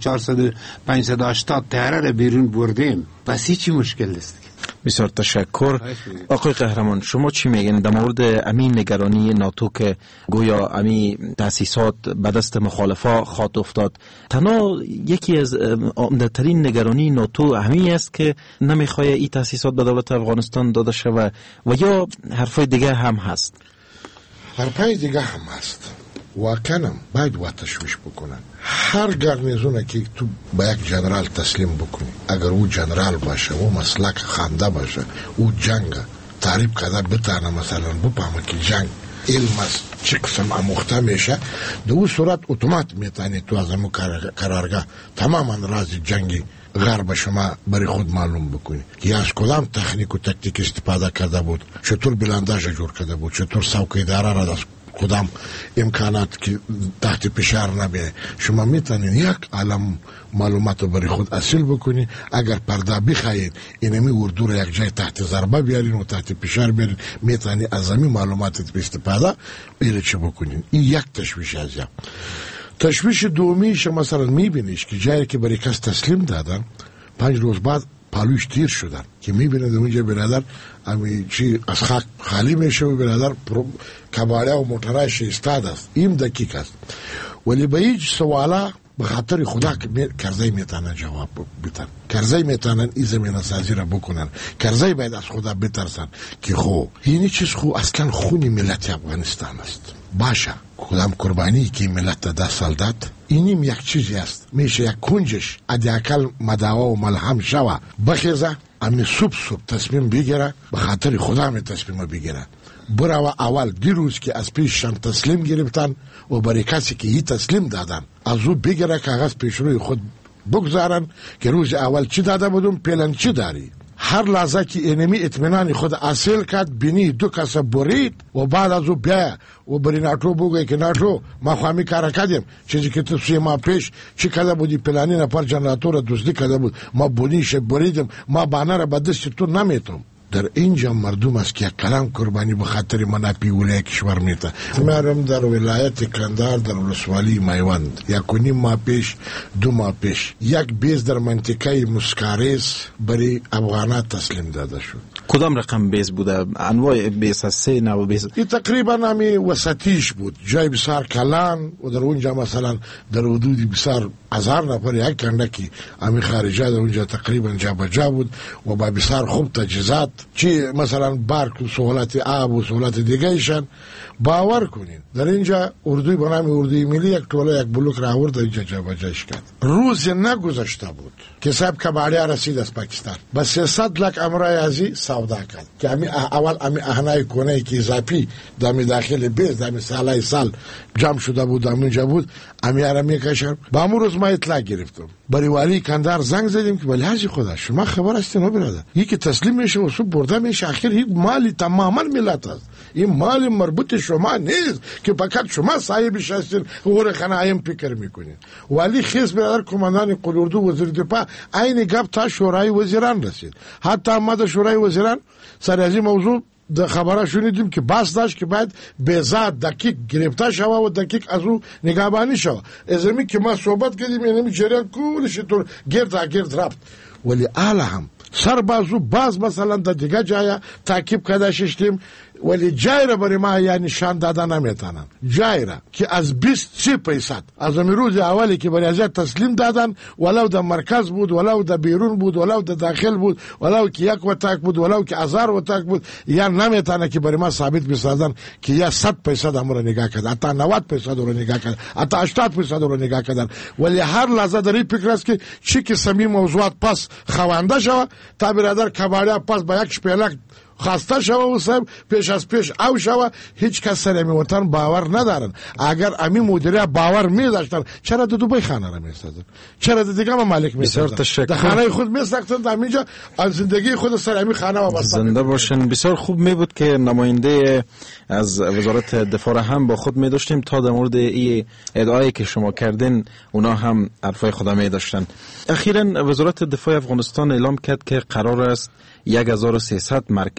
580 طیاره را بیرون بردیم، پس چی مشکل است؟ بسیار تشکر. آقای قهرمان، شما چی میگین در مورد امین نگرانی ناتو که گویا امین تاسیسات به دست مخالفا خواهد افتاد؟ تنها یکی از عمده‌ترین نگرانی ناتو همین است که نمیخواد این تاسیسات به دولت افغانستان داده شود و یا حرفای دیگه هم هست؟ حرفای دیگه هم هست. واقعا باید و تشویش بکنن. هر گارنیزونه که تو با یک جنرال تسلیم بکنی، اگر او جنرال باشه، او مسلک خانده باشه، او جنگ تعریف کده بتانه مثلا بپامه که جنگ علم است چه قسم اموخته میشه، در او صورت اتومات میتانی تو از امو قرارگاه تماما راز جنگی غرب شما برای خود معلوم بکنی که از کدام تکنیک و تکتیک استفاده کرده بود، چطور بلنداژ جور کرده بود، چطور سوق اداره را دست کدام امکانات که تحت فشار نبیه. شما میتونین یک عالم معلومات رو برای خود اصیل بکنی. اگر پرده بخواید اینمی اردو رو یک جای تحت ضربه بیارین و تحت فشار بیارین، میتونی از همین معلومات استفاده بیره چه بکنین. این یک تشویش از یا تشویش دومیش مثلا میبینیش که جایی که برای کس تسلیم دادن 5 روز بعد پالوش تیر شدن که میبینید اونجا برادر امی چی از خاک خالی میشه و برادر کباله و موترایش استاد است. این دقیق است. ولی به هیچ سوالا به خاطر خدا که کرزی میتونن جواب بیتن، کرزی میتونن این زمین سازی را بکنن، کرزی باید از خدا بترسن که خو اینی چیز خو اصلا خونی ملت افغانستان است. باشه کدام قربانی که ملت 10 سال داد، اینیم یک چیزی است. میشه یک کنجش ادیاکل مداوا و ملهم شوه بخیزه امی صبح تصمیم بگیره، به خاطر خدا می تصمیم بگیره. برای اول دیروز که از پیششان تسلیم گرفتن و برای کسی که هی تسلیم دادن از او بگیره کاغذ پیش روی خود بگذارن که روز اول چی داده بودم پلن چی داری. هر لحظه که اینمی اطمینان خود اصیل کرد بینی 2 کس برید و بعد از او بیا و بری ناتو بگوی که ناتو ما خواهمی کار کردیم، چیزی که تو 3 ماه پیش چی کده بودی پلانی نفر جنراتور را دزدی کده بود، ما بونیش بریدیم، ما بانه را به دست تو نمیتم. در اینجا مردم است که کلام قربانی به خاطر منافع ولایت کشور میته. مرم در ولایت کندهار در ولسوالی میوند 1.5 ماه پیش 2 ماه پیش یک بیز در منطقه مسکاریز برای افغانات تسلیم داده شد. کدام رقم بیز بوده؟ انواع بیز از 3 نوع بیز؟ این تقریبا همی وسطیش بود، جای بسیار کلان و در اونجا مثلا در حدود بسیار 1000 نفر یک کندکی همی خارجه در اونجا تقریبا جا بجا بود و با بسیار خوب تجهیزات چی مثلا برق و سهولت آب و سهولت دیگه ایشان. باور کنین در اینجا اردوی به نام اردوی ملی یک طوله یک بلوک را آورد در اینجا جا بجاش کرد. روز نگذشته بود که صاحب کباړیا رسید از پاکستان با 300 لک امرای ازی سودا کرد که اول اهنای کنه که اضافی دامی داخل بیز دامی سالای سال جمع شده بود دامونجا بود امیاره میکشم. با امون روز ما اطلاع گرفتم برای والی کندهار زنگ زدیم که ولی حاجی خدا شما خبر هستین و برادر این که تسلیم میشه و صبح برده میشه آخر این مالی تماما ملت است، این مال مربوط شما نیست که فقط شما صاحبش هستین غور خنایم فکر میکنین. ولی خیز برادر کماندان قلوردو وزیر دفاع عین گپ تا شورای وزیران رسید. حتی ما در شورای وزیران سر از این موضوع د خبره شنیدیم که بس داشت که باید بذات دقیق گرفته شوه و دقیق از او نگهبانی شوه. از امی که ما صحبت کردیم اینمی جریان کولش تو گرد رفت. ولی اعلی هم سر بازو باز مثلا در دیگه جای تعقیب کده ششتیم ولی جای را برای ما یا نشان داده نمیتونن. جای را که از 23% از امروز اولی که برای ازیاد تسلیم دادن ولو در مرکز بود ولو در بیرون بود ولو در داخل بود ولو که 1 وتاک بود ولو که 1000 وتاک بود یا نمیتونه که برای ما ثابت بسازن که یا 100% هم را نگاه کردن، حتی 90% را نگاه کردن، حتی 80% را نگاه کردن. ولی هر لحظه در این فکر است که چی که سمی موضوعات پس خوانده شوه تا برادر کباړیا پس با یک شپیلک خواسته شوه و صاحب پیش از پیش او شوه. هیچ کس سر امی وطن باور ندارن. اگر امی مدیره باور می داشتن چرا در دوبای خانه را می سازن؟ چرا در دیگه ممالک می سازن؟ در خانه خود می ساختن در اینجا از زندگی خود سر امی خانه و بستن. زنده باشن. بسیار خوب می بود که نماینده از وزارت دفاع هم با خود می داشتیم تا در مورد این ادعایی که شما کردین اونا هم حرفای خود می داشتن. اخیراً وزارت دفاع افغانستان اعلام کرد که قرار است 1300 مرکز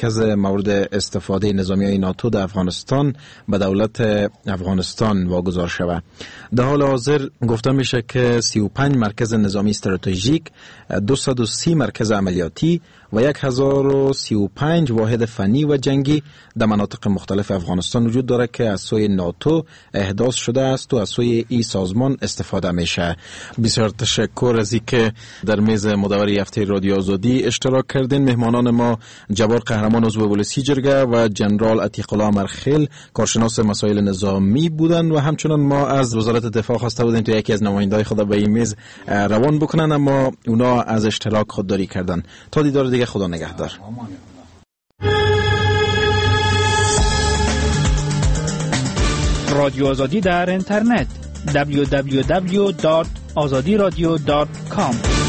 مرکز مورد استفاده نظامی‌های ناتو در افغانستان به دولت افغانستان واگذار شود. در حال حاضر گفته میشه که 35 مرکز نظامی استراتژیک، 230 مرکز عملیاتی و 1035 واحد فنی و جنگی در مناطق مختلف افغانستان وجود داره که از سوی ناتو احداث شده است و از سوی این سازمان استفاده میشه. بسیار تشکر از اینکه در میز مدوری هفته رادیو آزادی اشتراک کردین. مهمانان ما جبار قهرمان عضو پلیسی جرگه و جنرال عتیق الله مرخیل کارشناس مسائل نظامی بودند و همچنان ما از وزارت دفاع خواسته بودیم تا یکی از نماینده‌های خود به این میز روان بکنن، اما اونا از اشتراک خودداری کردن. تا دیدار دیگه، خدا نگهدار. رادیو آزادی در اینترنت www.azadiradio.com